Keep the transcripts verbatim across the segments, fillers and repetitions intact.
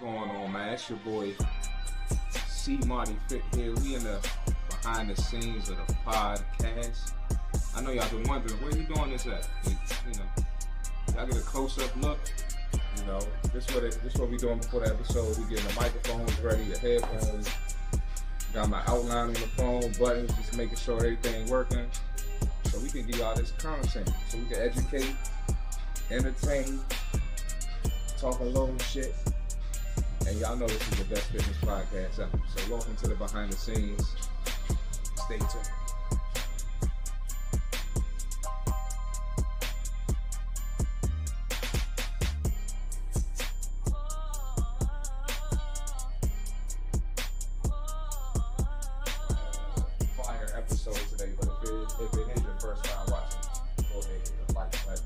going on, man? It's your boy C Marty Fit here. We in the behind the scenes of the podcast. I know y'all been wondering where you doing this at. You, you know, y'all get a close up look. You know, this what it, this what we doing before the episode. We getting the microphones ready, the headphones. Got my outline on the phone, buttons, just making sure everything working, so we can give y'all this content, so we can educate, entertain, talk a little shit. And y'all know this is the best fitness podcast ever. So welcome to the behind the scenes. Stay tuned. Fire episode today, but if it, if it is your first time watching, go ahead and hit the like button.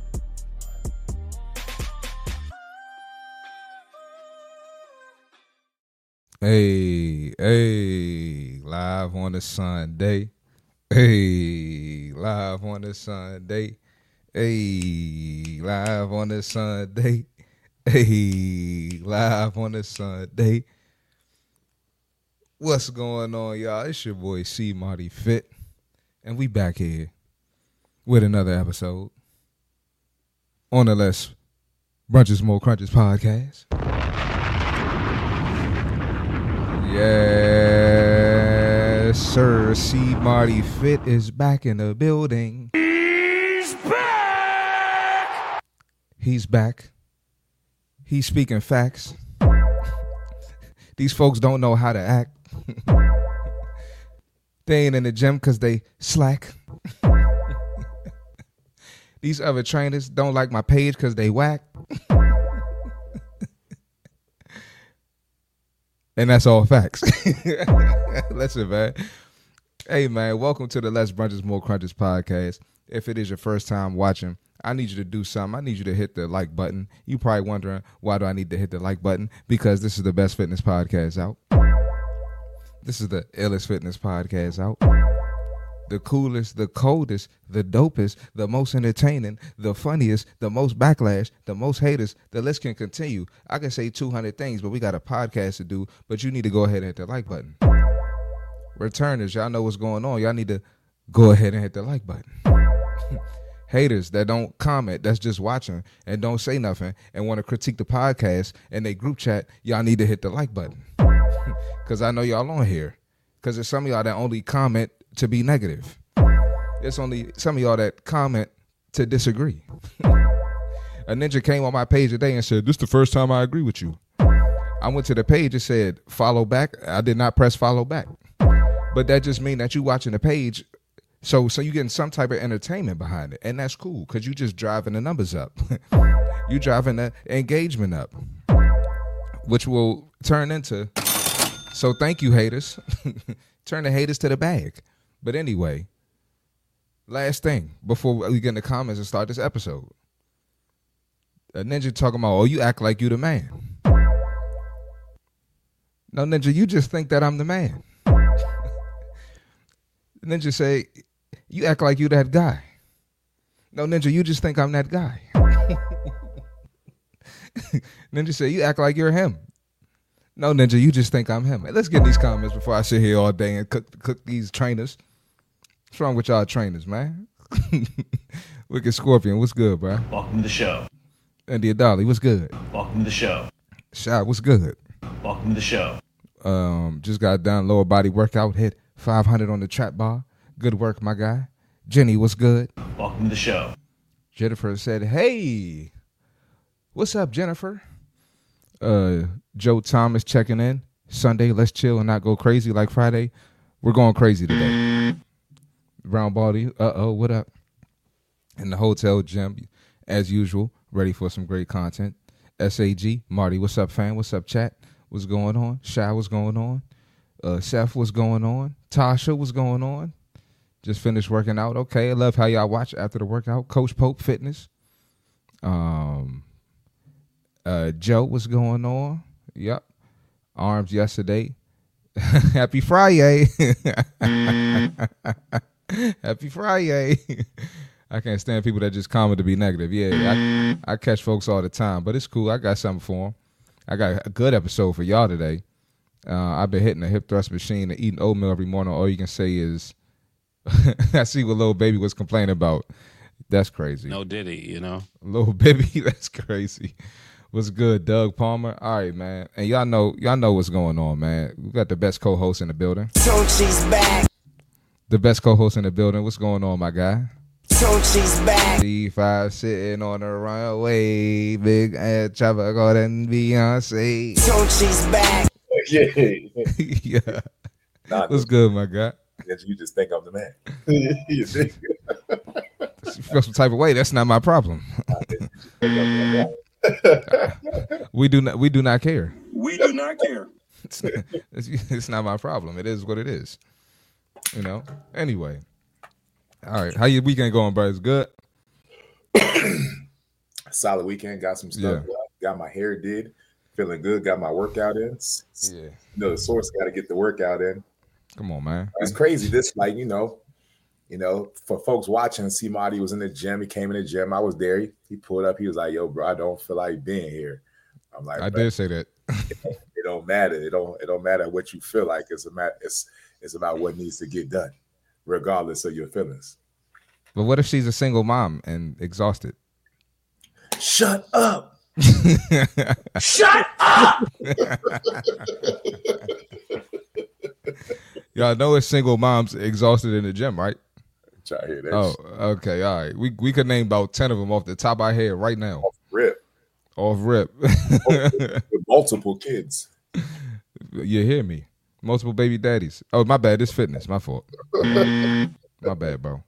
Hey, hey, live on the Sunday. Hey, live on the Sunday. Hey, live on the Sunday. Hey, live on the Sunday. What's going on, y'all? It's your boy C Marty Fit, and we back here with another episode on the Less Brunches More Crunches podcast. Yes, sir. C Marty Fit is back in the building. He's back! He's back. He's speaking facts. These folks don't know how to act. They ain't in the gym because they slack. These other trainers don't like my page because they whack. And that's all facts. Listen, man. Hey, man, welcome to the Less Brunches More Crunches podcast. If it is your first time watching, I need you to do something. I need you to hit the like button. You probably wondering, why do I need to hit the like button? Because this is the best fitness podcast out. This is the illest fitness podcast out. The coolest, the coldest, the dopest, the most entertaining, the funniest, the most backlash, the most haters. The list can continue. I can say two hundred things, but we got a podcast to do. But you need to go ahead and hit the like button. Returners, y'all know what's going on. Y'all need to go ahead and hit the like button. Haters that don't comment, that's just watching and don't say nothing and want to critique the podcast and they group chat, y'all need to hit the like button. Because I know y'all on here. Because there's some of y'all that only comment to be negative. There's only some of y'all that comment to disagree. A ninja came on my page today and said, this is the first time I agree with you. I went to the page and said, follow back. I did not press follow back. But that just means that you watching the page. So so you getting some type of entertainment behind it. And that's cool because you just driving the numbers up. You driving the engagement up. Which will turn into, so thank you, haters. Turn the haters to the bag. But anyway, last thing before we get in the comments and start this episode. A ninja talking about, oh, you act like you the man. No, ninja, you just think that I'm the man. Ninja say, you act like you that guy. No, ninja, you just think I'm that guy. Ninja say, you act like you're him. No, ninja, you just think I'm him. Hey, let's get in these comments before I sit here all day and cook cook these trainers. What's wrong with y'all trainers, man? Wicked Scorpion, what's good, bro? Welcome to the show. India Dolly, what's good? Welcome to the show. Shy, what's good? Welcome to the show. Um, just got done lower body workout, hit five hundred on the trap bar. Good work, my guy. Jenny, what's good? Welcome to the show. Jennifer said, hey, what's up, Jennifer? Uh, Joe Thomas checking in. Sunday, let's chill and not go crazy like Friday. We're going crazy today. Brown Baldy, uh-oh, what up? In the hotel gym, as usual, ready for some great content. S A G, Marty, what's up, fam? What's up, chat? What's going on? Shy, what's going on? Uh, Seth, what's going on? Tasha, what's going on? Just finished working out. Okay, I love how y'all watch after the workout. Coach Pope Fitness. Um, uh, Joe, what's going on? Yep. Arms yesterday. Happy Friday. Happy Friday. I can't stand people that just comment to be negative. Yeah, I, I catch folks all the time, but it's cool. I got something for them. I got a good episode for y'all today. Uh, I've been hitting the hip thrust machine and eating oatmeal every morning. All you can say is, I see what Lil Baby was complaining about. That's crazy. No Diddy, you know. Lil Baby, that's crazy. What's good, Doug Palmer? All right, man. And y'all know, y'all know what's going on, man. We got the best co-host in the building. Sochi's back. The best co-host in the building. What's going on, my guy? Sochi's back. C five sitting on the runway. Big ass Chopper Gordon Beyonce. Sochi's back. Yeah. Yeah. Nah, What's good, my guy? you just think I'm the man. You think You feel some type of way. That's not my problem. we do not. We do not care. We do not care. It's, it's, it's not my problem. It is what it is. You know. Anyway. All right. How your weekend going, bro? It's good. Solid weekend. Got some stuff. Yeah. Got my hair did. Feeling good. Got my workout in. Yeah. You know, the source got to get the workout in. Come on, man. It's crazy. This, like, you know, you know, for folks watching, C Marty was in the gym. He came in the gym. I was there. He, he pulled up. He was like, "Yo, bro, I don't feel like being here." I'm like, I did say that. It don't matter. It don't. It don't matter what you feel like. It's a matter. It's it's about what needs to get done, regardless of your feelings. But what if she's a single mom and exhausted? Shut up. Shut up. Y'all know it's single moms exhausted in the gym, right? Try to hear that. Oh, shit. okay, all right. We we could name about ten of them off the top of our head right now. Rip. Off rip. With multiple kids. You hear me? Multiple baby daddies. Oh, my bad. It's fitness. My fault. My bad, bro.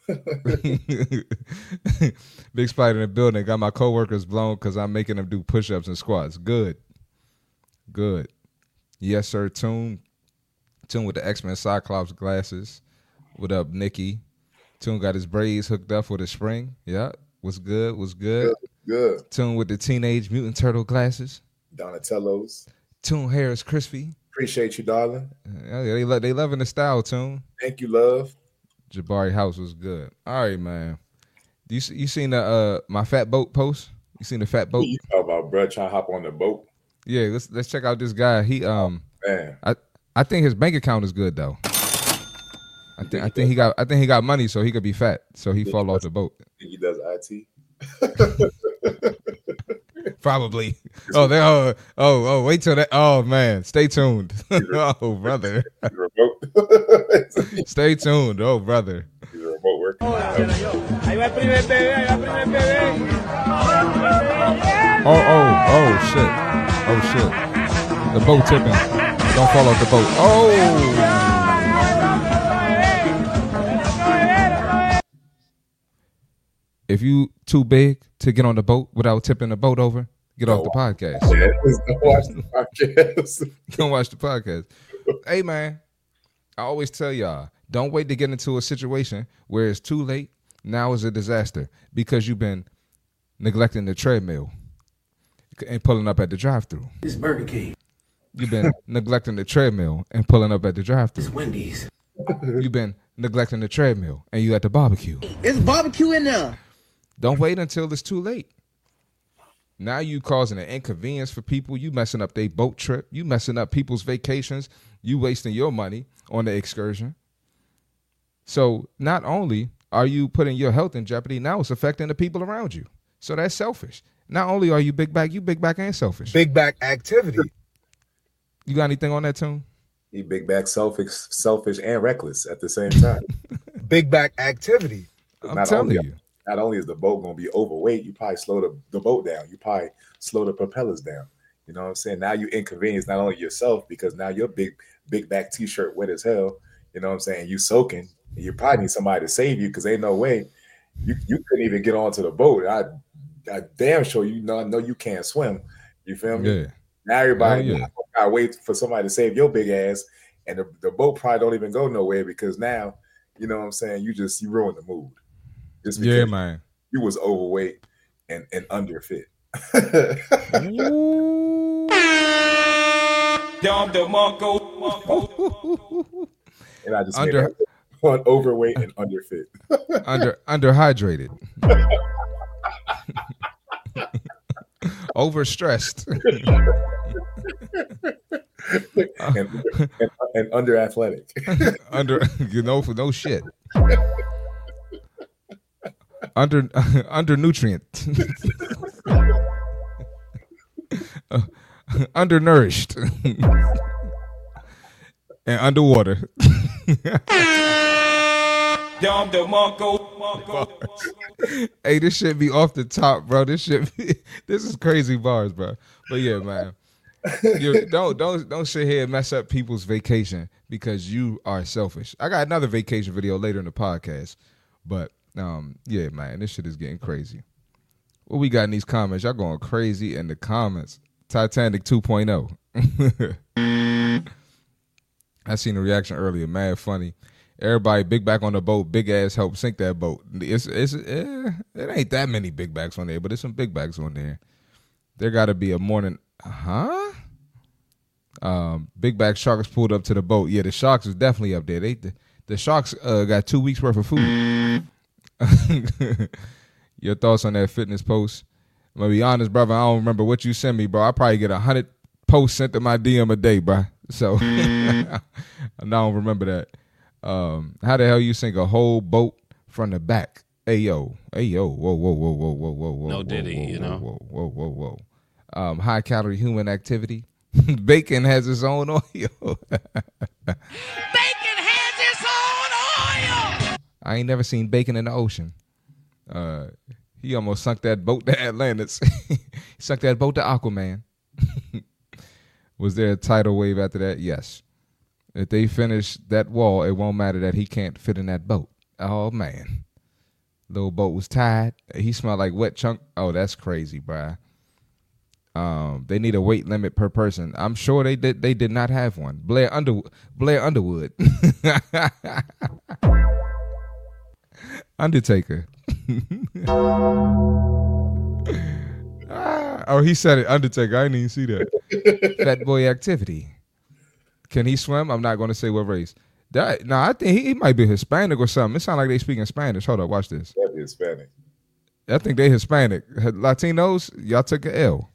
Big Spider in the building. Got my coworkers blown because I'm making them do push-ups and squats. Good. Good. Yes, sir. Tune. Tune with the X-Men Cyclops glasses. What up, Nikki? Tune got his braids hooked up for the spring. Yeah. What's good? What's good? Good. Good. Tune with the Teenage Mutant Turtle glasses. Donatello's. Tune hair is crispy. Appreciate you, darling. Yeah, they lo- they loving the style, Tune. Thank you, love. Jabari House was good. All right, man. Do you you seen the uh my fat boat post? You seen the fat boat? You talk about bro trying to hop on the boat. Yeah, let's let's check out this guy. He um Man. I I think his bank account is good though. I think I think he got I think he got money so he could be fat so he fall off the boat. Think he does I T. Probably. Oh, they oh oh oh wait till that. Oh man, stay tuned. Oh brother, He's remote. stay tuned. Oh brother. He's a remote worker. Oh oh oh shit. Oh shit. The boat tipping. Don't fall off the boat. Oh. If you too big to get on the boat without tipping the boat over, get off the podcast. Yeah, don't watch the podcast. Don't watch the podcast. Hey, man, I always tell y'all, don't wait to get into a situation where it's too late. Now is a disaster because you've been neglecting the treadmill and pulling up at the drive-thru. It's Burger King. You've been neglecting the treadmill and pulling up at the drive-thru. It's Wendy's. You've been neglecting the treadmill and you at the barbecue. It's barbecue in there. Don't wait until it's too late. Now you causing an inconvenience for people. You messing up their boat trip. You messing up people's vacations. You wasting your money on the excursion. So not only are you putting your health in jeopardy, now it's affecting the people around you. So that's selfish. Not only are you big back, you big back and selfish. Big back activity. You got anything on that, Tune? He big back, selfish, selfish, and reckless at the same time. Big back activity. I'm Not telling only- you. Not only is the boat going to be overweight, you probably slow the, the boat down. You probably slow the propellers down. You know what I'm saying? Now you inconvenience not only yourself because now your big big back t-shirt wet as hell. You know what I'm saying? You soaking. And you probably need somebody to save you because ain't no way you, you couldn't even get onto the boat. I, I damn sure you know, know you can't swim. You feel me? Yeah. Now everybody Oh, yeah. gotta wait for somebody to save your big ass, and the, the boat probably don't even go nowhere because now, you know what I'm saying, you just you ruin the mood. Just Yeah, because man. you was overweight and, and underfit. And I just Under- made that one overweight and underfit. Under underhydrated. overstressed, and, and, and under athletic. under you know for no shit, under under nutrient, uh, undernourished, and underwater. Hey, this shit be off the top, bro. This shit, be, this is crazy bars, bro. But yeah, man, you don't don't don't sit here and mess up people's vacation because you are selfish. I got another vacation video later in the podcast, but um, yeah, man, this shit is getting crazy. What we got in these comments? Y'all going crazy in the comments. Titanic two point oh. I seen the reaction earlier. Mad funny. Everybody big back on the boat. Big ass help sink that boat. It's it's eh, it ain't that many big backs on there, but there's some big backs on there. There got to be a morning, huh? Um, big back sharks pulled up to the boat. Yeah, the sharks is definitely up there. They the, the sharks uh, got two weeks worth of food. Your thoughts on that fitness post? I'm gonna be honest, brother. I don't remember what you sent me, bro. I probably get a hundred posts sent to my D M a day, bro. So I don't remember that. Um, how the hell you sink a whole boat from the back? Hey yo, hey yo, whoa, whoa, whoa, whoa, whoa, whoa, whoa. No diddy, whoa, you know. Whoa, whoa, whoa, whoa. Um, high calorie human activity. Bacon has its own oil. Bacon has its own oil. I ain't never seen bacon in the ocean. Uh, he almost sunk that boat to Atlantis. He sunk that boat to Aquaman. Was there a tidal wave after that? Yes. If they finish that wall, it won't matter that he can't fit in that boat. Oh, man. Little boat was tied. He smelled like wet chunk. Oh, that's crazy, bruh. Um, they need a weight limit per person. I'm sure they did. They did not have one. Blair Under Blair Underwood. Undertaker. ah, oh, he said it. Undertaker. I didn't even see that. Fat boy activity. Can he swim? I'm not going to say what race. That, no, I think he, he might be Hispanic or something. It sounds like they speaking Spanish. Hold up, watch this. That'd be Hispanic. I think they Hispanic. Latinos, y'all took a L.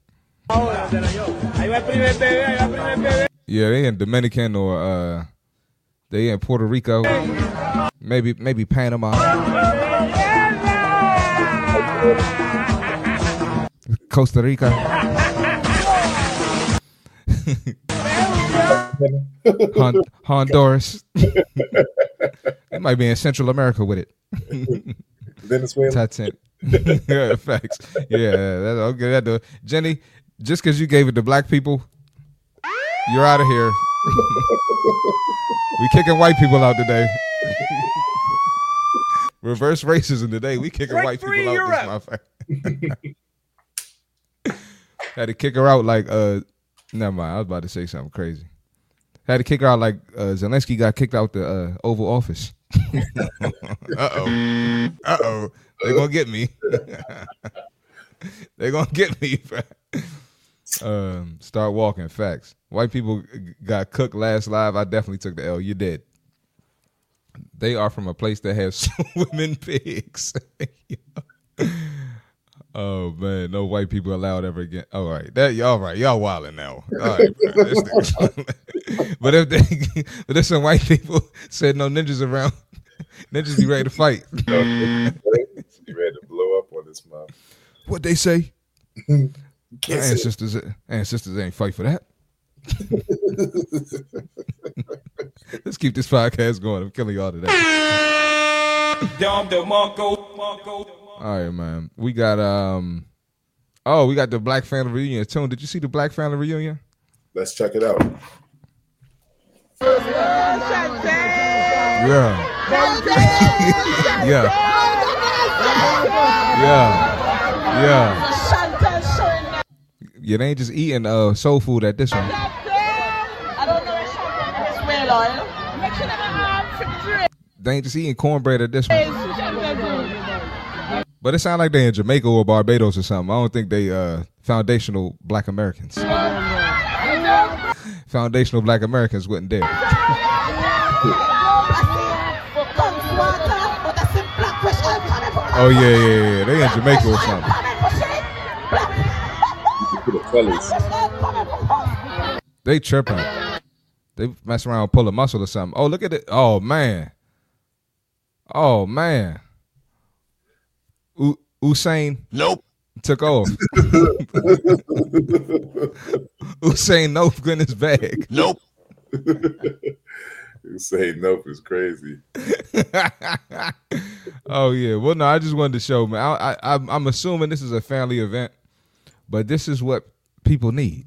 Yeah, they in Dominican or uh, they in Puerto Rico. Maybe maybe Panama. Costa Rica. Hon- Honduras. They might be in Central America with it. Venezuela. Titanic. Yeah, facts. Yeah, that's okay. That do. Jenny, just because you gave it to black people, you're out of here. We kicking white people out today. Reverse racism today. We kicking Strike white three, people you're out. This motherfucker. Had to kick her out like uh. Never mind. I was about to say something crazy. Had to kick her out like uh, Zelensky got kicked out the uh, Oval Office. Uh-oh. Uh-oh. They're going to get me. They're going to get me. um, start walking. Facts. White people got cooked last live. I definitely took the L. You did. They are from a place that has swimming pigs. Oh man, no white people allowed ever again. All right, that y'all right, y'all wilding now. All right, bro, this nigga- but if they, but if some white people said no ninjas around, ninjas be ready to fight. You ready to blow up on this mouth? What they say? Our Can't say ancestors, ancestors ain't fight for that. Let's keep this podcast going. I'm killing y'all today. All right, man. We got um. Oh, we got the Black Family Reunion. Tune, did you see the Black Family Reunion? Let's check it out. Yeah. Yeah. Yeah. Yeah. Yeah, they ain't just eating uh soul food at this one. They ain't just eating cornbread at this one. But it sounds like they in Jamaica or Barbados or something. I don't think they uh foundational Black Americans. Foundational Black Americans wasn't there. Oh yeah, yeah, yeah. They in Jamaica or something. fellas. They tripping. They mess around, pull a muscle or something. Oh, look at it. Oh man. Oh man. U- Usain. Nope. Took off. Usain Nope got in his bag. Nope. You say nope is crazy. Oh yeah. Well, no, I just wanted to show, man. I, I, I'm, I'm assuming this is a family event, but this is what people need.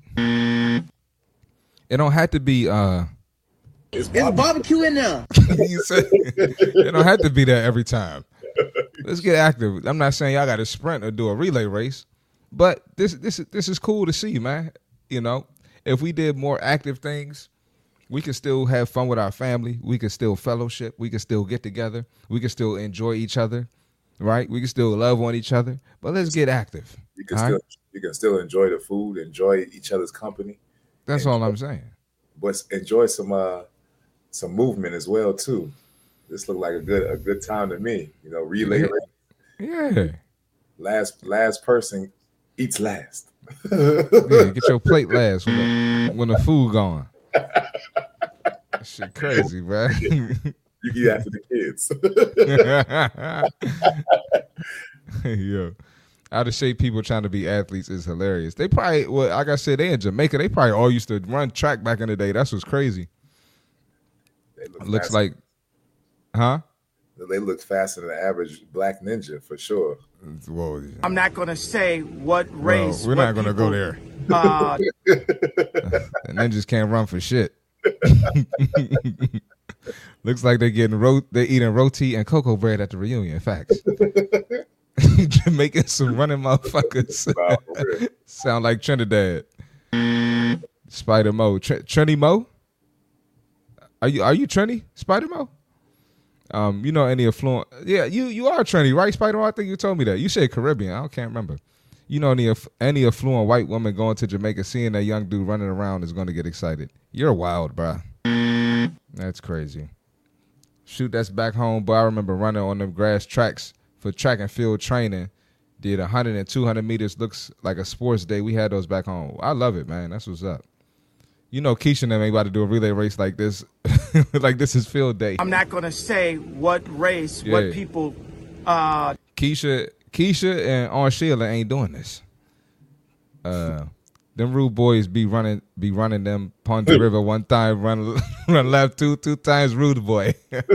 It don't have to be. Uh, It's barbecue in there. you said, it don't have to be there every time. Let's get active. I'm not saying y'all got to sprint or do a relay race, but this this this is cool to see, man. You know, if we did more active things, we can still have fun with our family. We can still fellowship. We can still get together. We can still enjoy each other, right? We can still love on each other. But let's get active. You can all still right? you can still enjoy the food, enjoy each other's company, That's all I'm saying. but enjoy some uh some movement as well too. This looked like a good a good time to me. You know, relay Yeah. race. Yeah. Last last person eats last. Yeah, get your plate last when the, when the food gone. That shit crazy, bro. You eat after the kids. Yo, out of shape people trying to be athletes is hilarious. They probably, well, like I said, they in Jamaica. They probably all used to run track back in the day. That's what's crazy. They look Looks faster- like, huh? they look faster than the average black ninja for sure. Whoa. I'm not going to say what Well, race. we're what not going to go people, there. Uh, The ninjas can't run for shit. Looks like they're getting ro- they're eating roti and cocoa bread at the reunion. Facts. Making some running motherfuckers. Wow, for real. Sound like Trinidad. Spider Mo. Tr- Trini Mo? Are you are you Trini? Spider Mo? Um, you know any affluent? Yeah, you you are Trini, right, Spider Mo? I think you told me that. You said Caribbean. I can't remember. You know any aff- any affluent white woman going to Jamaica, seeing that young dude running around is going to get excited. You're wild, bruh. That's crazy. Shoot, that's back home, but I remember running on them grass tracks for track and field training. Did one hundred and two hundred meters. Looks like a sports day. We had those back home. I love it, man. That's what's up. You know, Keisha and them ain't about to do a relay race like this. Like this is field day. I'm not going to say what race, Yeah. what people. Uh, Keisha, Keisha and Aunt Sheila ain't doing this. Uh, them rude boys be running, be running them Pondy River one time, run, run left two, two times. Rude boy.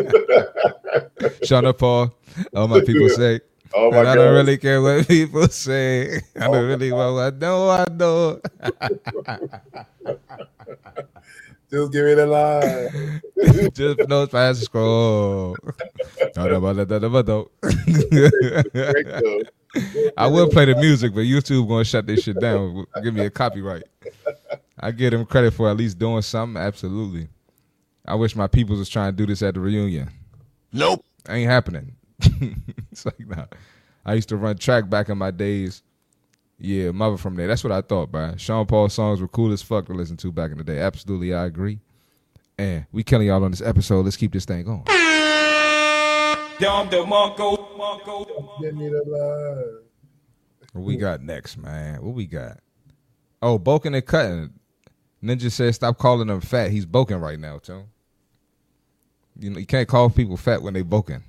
Sean Paul, all my people say. Oh my And I God. don't really care what people say. I don't really want what I know. I know. Just give me the line. Just knows fast scroll. No, no, no, no, no, no, no. Great though. I will play the music, but YouTube gonna shut this shit down. Give me a copyright. I give them credit for at least doing something. Absolutely. I wish my peoples was trying to do this at the reunion. Nope. Ain't happening. It's like, nah. I used to run track back in my days. Yeah, mother from there. That's what I thought, bro. Sean Paul's songs were cool as fuck to listen to back in the day. Absolutely, I agree. And we killing y'all on this episode. Let's keep this thing going. Give me the line. What we got next, man? What we got? Oh, Boken and Cutting. Ninja said stop calling them fat. He's Boken right now, too. You know, you can't call people fat when they Boken.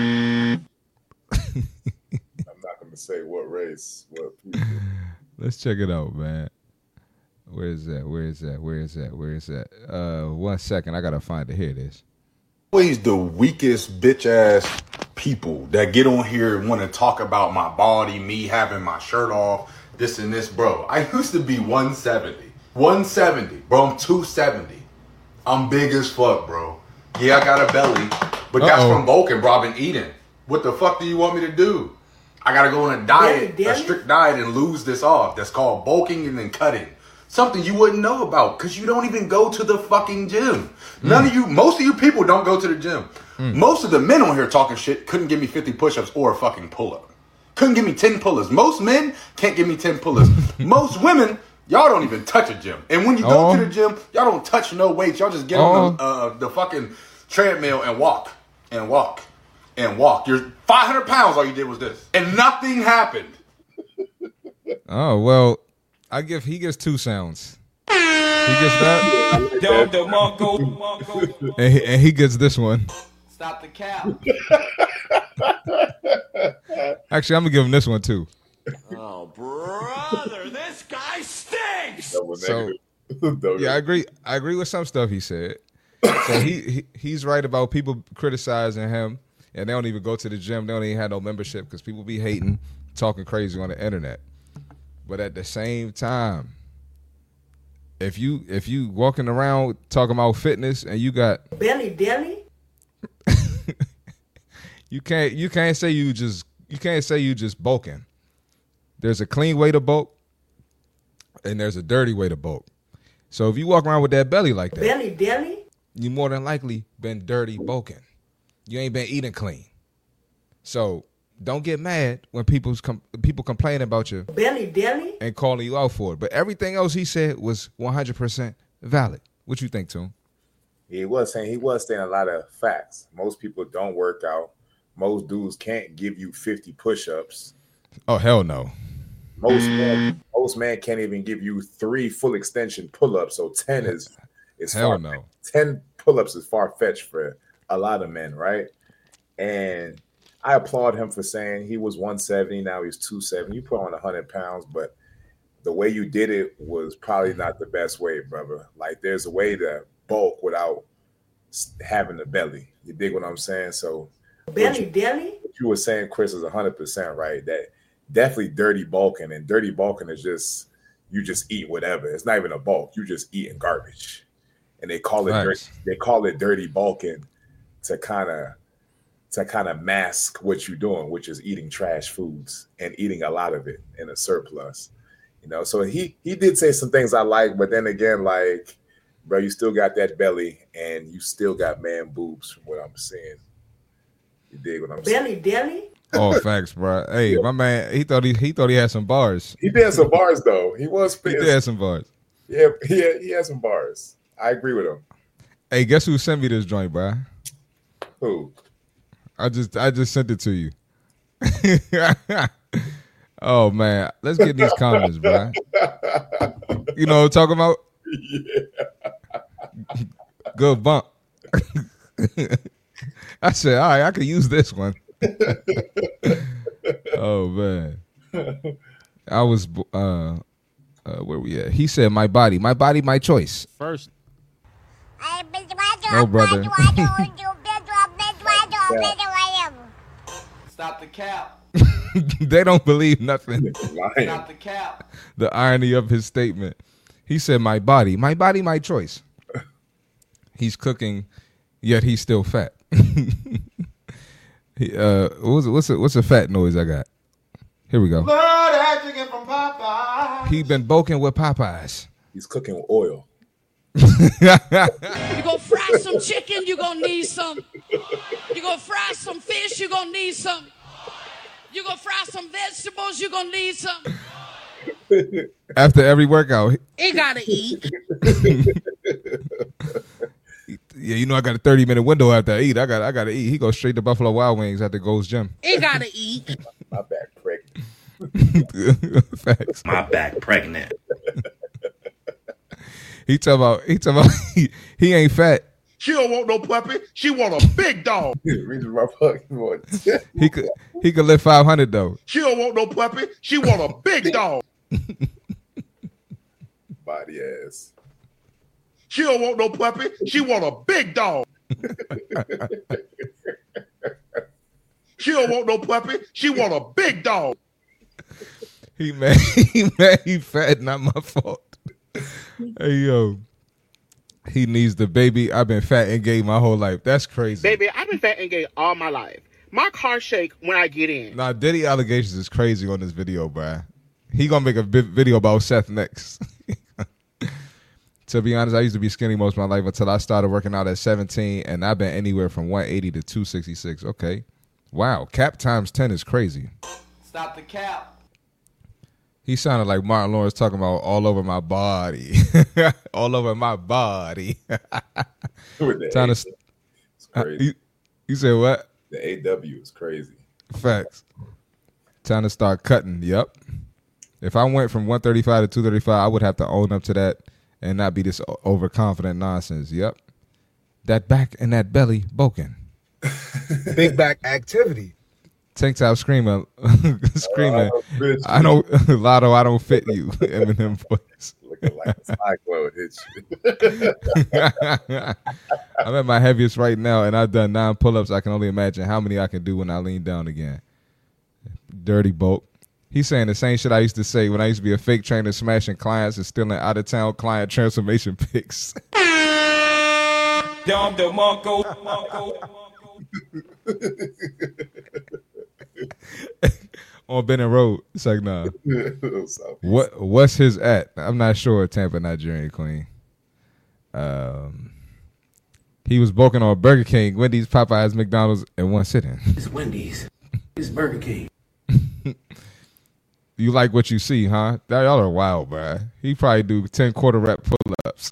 I'm not gonna say what race, what people. Let's check it out, man. Where is that? Where is that? Where is that? Where is that? Uh, one second. I gotta find it. Here it is. Always the weakest bitch ass people that get on here and want to talk about my body, me having my shirt off, this and this, bro. I used to be one seventy. one seventy, bro. I'm two seventy. I'm big as fuck, bro. Yeah, I got a belly, but that's Uh-oh. from bulking, bro. I've been eating. What the fuck do you want me to do? I gotta go on a diet, Yeah, a damn it. strict diet, and lose this off. That's called bulking and then cutting. Something you wouldn't know about because you don't even go to the fucking gym. None of you, most of you people don't go to the gym. Most of the men on here talking shit couldn't give me fifty push-ups or a fucking pull-up. Couldn't give me ten pull-ups. Most men can't give me ten pull-ups. Most women, y'all don't even touch a gym. And when you go Oh. to the gym, y'all don't touch no weights. Y'all just get Oh. on the, uh, the fucking treadmill and walk and walk and walk. You're five hundred pounds. All you did was this. And nothing happened. Oh, well, I give he gives two sounds. He gets that, Dom DeMarco, Marco. and he, and he gets this one. Stop the cap. Actually, I'm gonna give him this one too. Oh, brother, this guy stinks. Double So, negative. Double yeah, I agree. I agree with some stuff he said. So he, he he's right about people criticizing him, and they don't even go to the gym. They don't even have no membership because people be hating, talking crazy on the internet. But at the same time, if you if you walking around talking about fitness and you got Belly, belly. you can't you can't say you just you can't say you just bulking. There's a clean way to bulk, and there's a dirty way to bulk. So if you walk around with that belly like that, Belly, belly. you more than likely been dirty bulking. You ain't been eating clean. So don't get mad when people's com- people complain about you Belly, belly. and calling you out for it. But everything else he said was one hundred percent valid. What you think, Toon? He was saying he was saying a lot of facts. Most people don't work out. Most dudes can't give you fifty push-ups. Oh, hell no. Most men, most men can't even give you three full extension pull-ups. So ten is is Hell far, no. ten pull-ups is far-fetched for a lot of men, right? And I applaud him for saying he was one seventy, now he's two seventy. You put on one hundred pounds, but the way you did it was probably not the best way, brother. Like, there's a way to bulk without having the belly. You dig what I'm saying? So Belly, belly. what you were saying, Chris, is one hundred percent right. That definitely dirty bulking, and dirty bulking is just you just eat whatever. It's not even a bulk. You just eating garbage, and they call it Nice. dirty, they call it dirty bulking to kind of to kind of mask what you're doing, which is eating trash foods and eating a lot of it in a surplus. You know, so he he did say some things I like, but then again, like, bro, you still got that belly and you still got man boobs from what I'm saying. You dig what I'm saying? Belly, belly. Oh, facts, bro. Hey, my man, he thought he he thought he had some bars. He did some bars though. He was He spitting. did have some bars. Yeah, he had, he had some bars. I agree with him. Hey, guess who sent me this joint, bro? Who? I just I just sent it to you. Oh man, let's get these comments, bro. You know what I'm talking about? Yeah. Good bump. I said, all right, I could use this one. Oh man, I was uh, uh, where we at? He said, "My body, my body, my choice." First, No, brother. Stop the cap. They don't believe nothing. Lying. Stop the cap. The irony of his statement. He said, "My body, my body, my choice." He's cooking, yet he's still fat. he, uh, what's what's a, what's a fat noise I got? Here we go. Lord, that chicken from Popeye. He been bulking with Popeyes. He's cooking with oil. You gonna fry some chicken, you gonna need some. You gonna fry some fish, you gonna need some. You gonna fry some vegetables, you gonna need some. After every workout, he- It gotta eat. yeah, you know I got a thirty minute window after I eat. I got I got to eat. He goes straight to Buffalo Wild Wings at the Gold's Gym. It gotta eat. My back pregnant. Facts. My back pregnant. He talk about he talk about he, he ain't fat. She don't want no puppy. She want a big dog. Reason my fucking voice. He could he could lift five hundred though. She don't want no puppy. She want a big dog. Body ass. She don't want no puppy. She want a big dog. She don't want no puppy. She want a big dog. He mad he mad he fat, not my fault. Hey yo. He needs the baby. I've been fat and gay my whole life. That's crazy. Baby, I've been fat and gay all my life. My car shake when I get in. Nah, Diddy allegations is crazy on this video, bruh. He gonna make a vi- video about Seth next. To be honest, I used to be skinny most of my life until I started working out at seventeen, and I've been anywhere from one eighty to two sixty-six. Okay. Wow. Cap times ten is crazy. Stop the cap. He sounded like Martin Lawrence talking about all over my body. All over my body. With the Trying A- to, it's crazy. you, you said what? The A W is crazy. Facts. Time to start cutting. Yep. If I went from one thirty-five to two thirty-five, I would have to own up to that and not be this o- overconfident nonsense. Yep. That back and that belly bulking. Big back activity. Tank top screaming, screaming. Uh, I don't, Lotto, I don't fit you. Eminem voice. Looking like a cyclone hit you. I'm at my heaviest right now, and I've done nine pull-ups. I can only imagine how many I can do when I lean down again. Dirty bulk. He's saying the same shit I used to say when I used to be a fake trainer smashing clients and stealing out-of-town client transformation pics. Dom the Monko. Monko. On Benning Road. It's like, nah. What what's his at? I'm not sure. Tampa, Nigerian Queen. Um, he was bulking on Burger King, Wendy's, Popeyes, McDonald's in one sitting. It's Wendy's. It's Burger King. You like what you see, huh? Y'all are wild, bro. He probably do ten quarter rep pull-ups.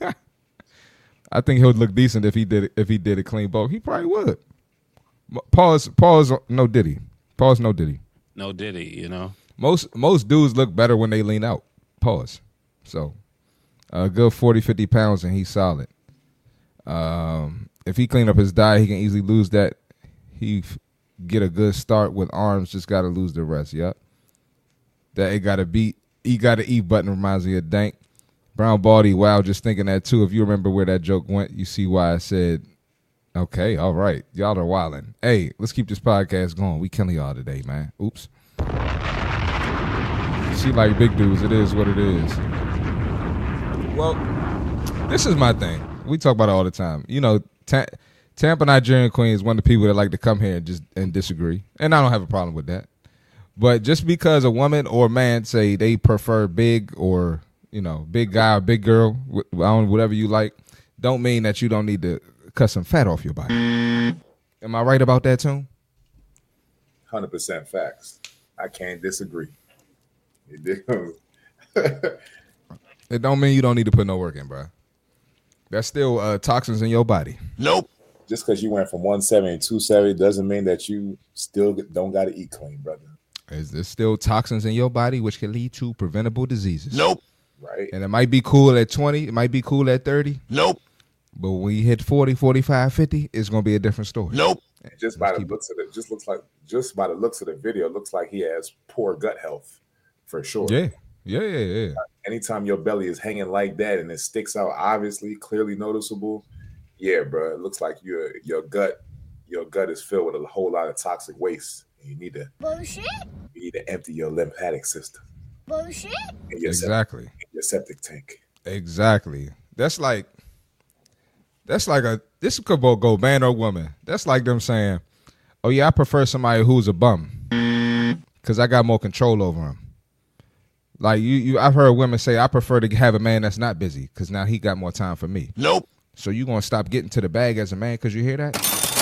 I think he would look decent if he did if he did a clean bulk. He probably would. Pause. Pause. No Diddy. Pause. No Diddy. No Diddy. You know. Most most dudes look better when they lean out. Pause. So a good forty, fifty pounds and he's solid. Um, if he clean up his diet, he can easily lose that. He f- get a good start with arms. Just got to lose the rest. Yep. That it got to beat. He got to eat button reminds me of Dank. Brown Baldy, wow, just thinking that too. If you remember where that joke went, you see why I said, okay, all right. Y'all are wildin'. Hey, let's keep this podcast going. We killing y'all today, man. Oops. She like big dudes. It is what it is. Well, this is my thing. We talk about it all the time. You know, ta- Tampa Nigerian Queen is one of the people that like to come here and just and disagree. And I don't have a problem with that. But just because a woman or man say they prefer big or, you know, big guy or big girl, whatever you like, don't mean that you don't need to cut some fat off your body. Am I right about that, too? one hundred percent facts. I can't disagree. It don't mean you don't need to put no work in, bro. That's still uh, toxins in your body. Nope. Just because you went from one seventy to two seventy doesn't mean that you still don't got to eat clean, brother. Is there still toxins in your body which can lead to preventable diseases? Nope. Right. And it might be cool at twenty. It might be cool at thirty. Nope. But when you hit forty, forty-five, fifty, it's going to be a different story. Nope. And just by the looks of it, just looks like just by the looks of the video, it looks like he has poor gut health for sure. Yeah. Yeah, yeah, yeah. Anytime your belly is hanging like that and it sticks out, obviously, clearly noticeable. Yeah, bro. It looks like your your gut, your gut is filled with a whole lot of toxic waste. You need to bullshit. You need to empty your lymphatic system. Bullshit. Your exactly. Septic, your septic tank. Exactly. That's like that's like a this could both go man or woman. That's like them saying, "Oh yeah, I prefer somebody who's a bum because I got more control over him." Like you, you, I've heard women say, "I prefer to have a man that's not busy because now he got more time for me." Nope. So you gonna stop getting to the bag as a man because you hear that?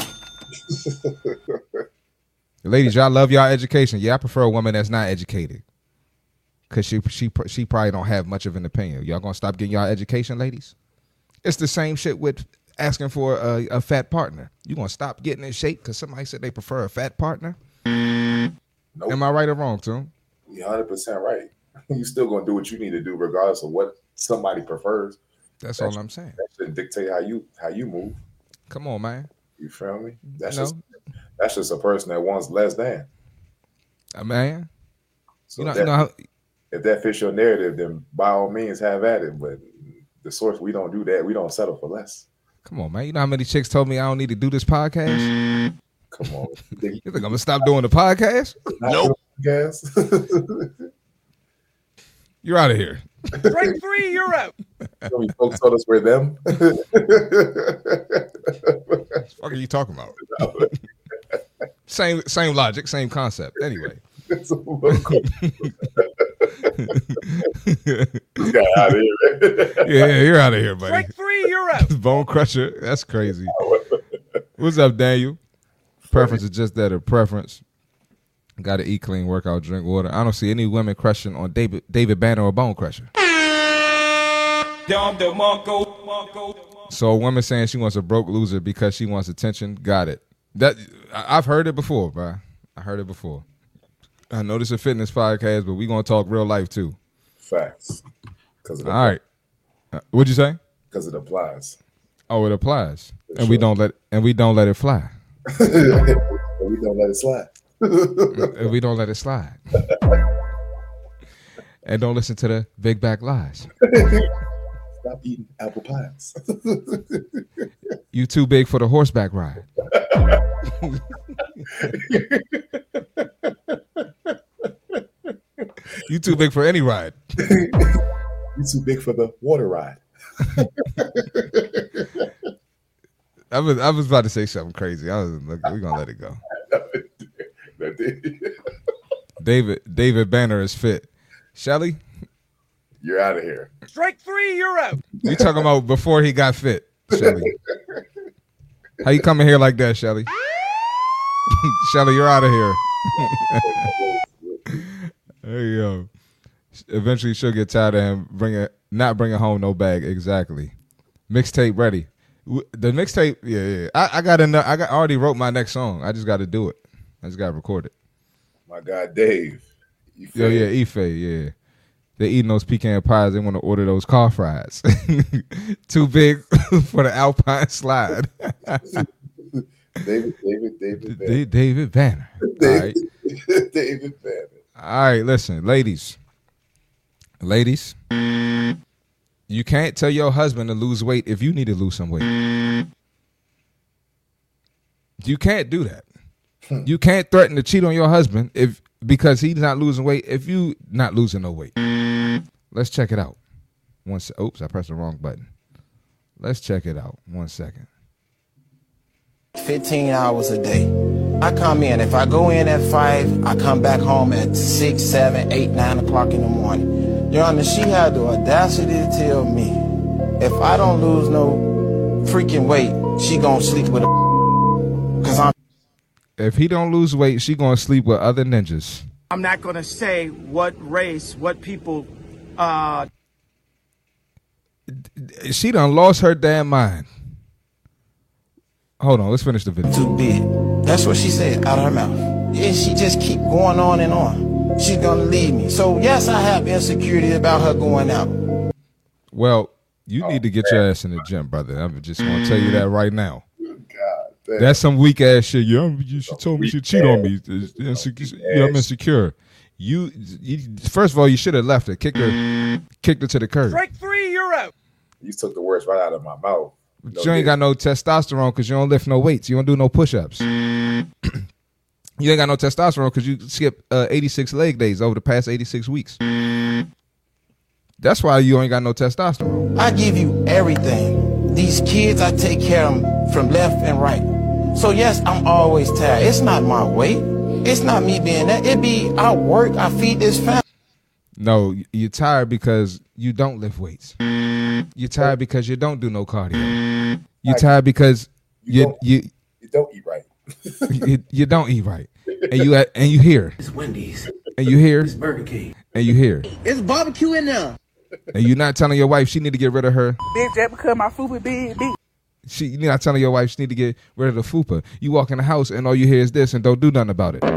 Ladies, y'all love y'all education. Yeah, I prefer a woman that's not educated because she she she probably don't have much of an opinion. Y'all gonna stop getting y'all education, ladies? It's the same shit with asking for a, a fat partner. You gonna stop getting in shape because somebody said they prefer a fat partner? Nope. Am I right or wrong, Tim? You're one hundred percent right. You still gonna do what you need to do regardless of what somebody prefers. That's that all should, I'm saying. That shouldn't dictate how you how you move. Come on, man. You feel me? That's no. just that's just a person that wants less than. A man. So you know, that, you know how, if that fits your narrative, then by all means have at it. But the source, we don't do that. We don't settle for less. Come on, man. You know how many chicks told me I don't need to do this podcast? Come on. You think I'm gonna stop doing the podcast? Nope. Yes. You're out of here. Strike three, you're out. So many folks told us we're them. What the fuck are you talking about? same same logic, same concept. Anyway. Get out of here. Yeah, you're out of here, buddy. Strike three, you're out. Bone crusher. That's crazy. What's up, Daniel? Preference is just that, a preference. Got to eat clean, work out, drink water. I don't see any women crushing on David David Banner or Bone Crusher. So a woman saying she wants a broke loser because she wants attention. Got it. That I- I've heard it before, bro. I heard it before. I know this is a fitness podcast, but we gonna talk real life too. Facts. All right. Uh, what'd you say? Because it applies. Oh, it applies, For and sure. we don't let and we don't let it fly. But we don't let it slide. And we don't let it slide. And don't listen to the big back lies. Stop eating apple pies. You too big for the horseback ride. You too big for any ride. You too big for the water ride. I was I was about to say something crazy. I was look, we're gonna let it go. David David Banner is fit. Shelly, you're out of here. Strike three, you're out. You talking about before he got fit, Shelly? How you coming here like that, Shelly? Shelly, you're out of here. There you go. Eventually, she'll get tired of him bringing not bringing home no bag. Exactly. Mixtape ready. The mixtape, yeah, yeah. I, I got enough. I got I already wrote my next song. I just got to do it. I just got to record it. My God, Dave. Ife. Yeah, yeah, Ife, yeah. They eating those pecan pies. They want to order those car fries. Too big for the Alpine slide. David, David, David Banner. D- David Banner. David, All right. David Banner. All right, listen, ladies. Ladies, you can't tell your husband to lose weight if you need to lose some weight. You can't do that. You can't threaten to cheat on your husband if because he's not losing weight if you not losing no weight. Let's check it out. One se- Oops, I pressed the wrong button. Let's check it out. One second. fifteen hours a day. I come in. If I go in at five, I come back home at six, seven, eight, nine o'clock in the morning. Your Honor, she had the audacity to tell me, if I don't lose no freaking weight, she gonna sleep with a cause I'm If he don't lose weight, she gonna sleep with other ninjas. I'm not gonna say what race, what people uh She done lost her damn mind. Hold on, let's finish the video. Too big. That's what she said out of her mouth. And she just keep going on and on. She's gonna leave me. So yes, I have insecurity about her going out. Well, you oh, need to get man. your ass in the gym, brother. I'm just gonna tell you that right now. God, that's some weak ass shit. Yeah, she told me she cheat on me. Yeah, I'm insecure. You, you first of all, you should have left her. Kicked her, kicked her to the curb. Strike three, you're out. You took the words right out of my mouth. No you ain't got no testosterone because you don't lift no weights. You don't do no push-ups. You ain't got no testosterone because you skipped uh, eighty-six leg days over the past eighty-six weeks. That's why you ain't got no testosterone. I give you everything. These kids, I take care of them from left and right. So yes, I'm always tired. It's not my weight. It's not me being that. It be I work, I feed this family. No, you're tired because you don't lift weights. You're tired because you don't do no cardio. You're tired because you you don't, you, you don't eat right. you, you don't eat right, and you and you hear It's Wendy's. and you hear It's Burger King. and you hear it's barbecue in there. and you're not telling your wife she need to get rid of her. Bitch, that because my food big big. She, you're not telling your wife she need to get rid of the fupa. You walk in the house and all you hear is this and don't do nothing about it.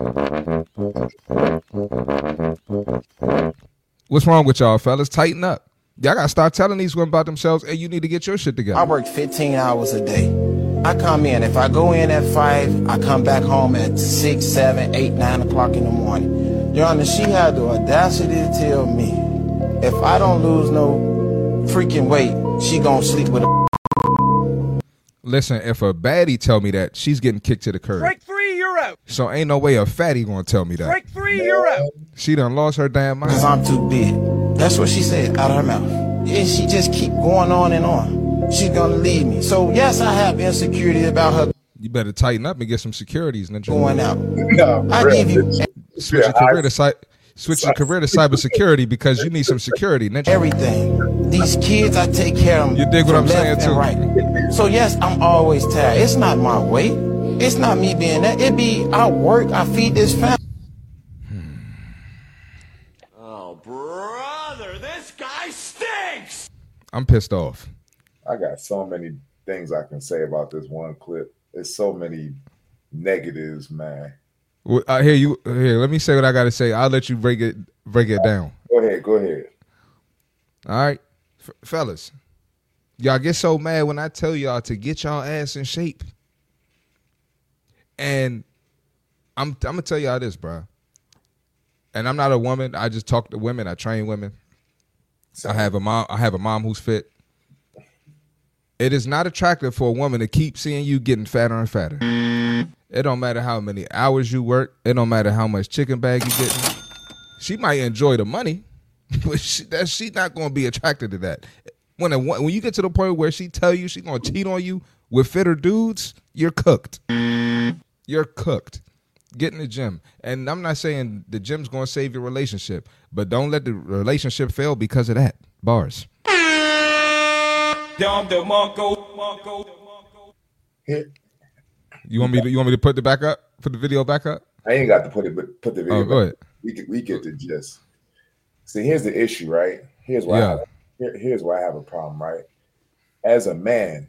What's wrong with y'all, fellas? Tighten up. Y'all gotta start telling these women about themselves, and you need to get your shit together. I work fifteen hours a day. I come in. If I go in at five, I come back home at six, seven, eight, nine o'clock in the morning. Your Honor, she had the audacity to tell me, if I don't lose no freaking weight, she gonna sleep with a. Listen, if a baddie tell me that, she's getting kicked to the curb. Strike three, you're out. So ain't no way a fatty gonna tell me that. Strike three, you're out. She done lost her damn mind. Cause I'm too big. That's what she said out of her mouth. And she just keep going on and on. She's gonna leave me. So yes, I have insecurity about her. You better tighten up and get some securities. Ninja. Going out. No, I really. give you switch your career to cy- switch your career to cybersecurity because you need some security. Ninja. Everything. These kids, I take care of them. You dig what I'm saying too? Right. So yes, I'm always tired. It's not my weight. It's not me being that. It be I work. I feed this family. Oh, brother, this guy stinks. I'm pissed off. I got so many things I can say about this one clip. There's so many negatives, man. Well, uh, here you here. Let me say what I got to say. I'll let you break it break it down. Go ahead. Go ahead. All right, F- fellas. Y'all get so mad when I tell y'all to get y'all ass in shape. And I'm I'm gonna tell y'all this, bro. And I'm not a woman. I just talk to women. I train women. I have a mom. I have a mom who's fit. It is not attractive for a woman to keep seeing you getting fatter and fatter. It don't matter how many hours you work. It don't matter how much chicken bag you getting. She might enjoy the money, but she, that she's not going to be attracted to that. When a, when you get to the point where she tell you she's going to cheat on you with fitter dudes, you're cooked. You're cooked. Get in the gym. And I'm not saying the gym's going to save your relationship, but don't let the relationship fail because of that. Bars. You want me to you want me to put the back up? Put the video back up? I ain't got to put it, but put the video. Oh, go ahead. We get, we get the gist. See, here's the issue, right? Here's why. Yeah. I have, here, here's why I have a problem, right? As a man,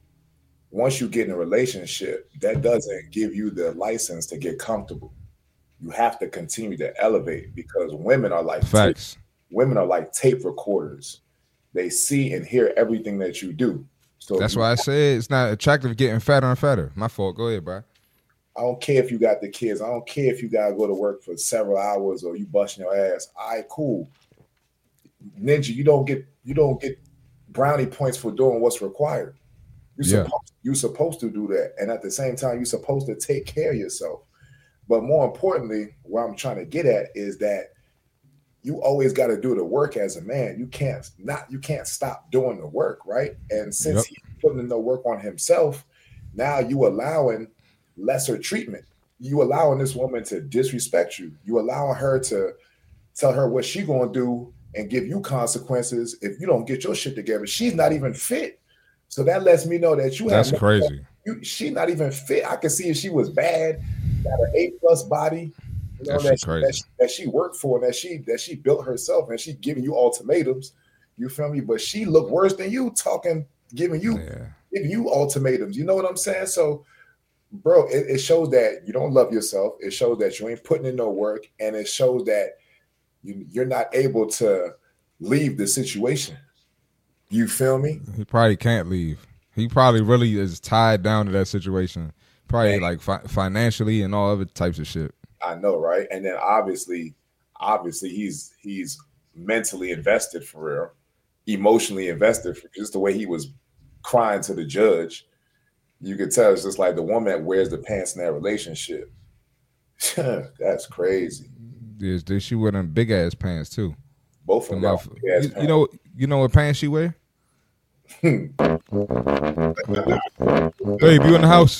once you get in a relationship, that doesn't give you the license to get comfortable. You have to continue to elevate because women are like Facts. Tape, women are like tape recorders. They see and hear everything that you do. So that's you, why I said it's not attractive getting fatter and fatter. My fault. Go ahead, bro. I don't care if you got the kids. I don't care if you gotta go to work for several hours or you busting your ass. All right, cool. Ninja, you don't get you don't get brownie points for doing what's required. You're Yeah. supposed you're supposed to do that, and at the same time, you're supposed to take care of yourself. But more importantly, what I'm trying to get at is that you always got to do the work as a man. You can't not you can't stop doing the work, right? And since Yep. he's putting in the work on himself, now you allowing lesser treatment. You allowing this woman to disrespect you. You allowing her to tell her what she gonna do and give you consequences if you don't get your shit together. She's not even fit. So that lets me know that you have That's no- crazy. You, she not even fit. I can see if she was bad, got an A plus body, you know, That's that, she, crazy. that, she, that she worked for and that she that she built herself and she giving you ultimatums. You feel me? But she looked worse than you, talking, giving you Yeah. giving you ultimatums. You know what I'm saying? So, bro, it, it shows that you don't love yourself. It shows that you ain't putting in no work, and it shows that you, you're not able to leave the situation. You feel me? He probably can't leave. He probably really is tied down to that situation. Probably like fi- financially and all other types of shit. I know, right? And then obviously, obviously he's he's mentally invested for real, emotionally invested for just the way he was crying to the judge. You could tell it's just like the woman that wears the pants in that relationship. That's crazy. Yes, dude, she wear them big ass pants too. Both of them. got Motherf- big-ass You, pants. you know, you know what pants she wear? Babe, you in the house?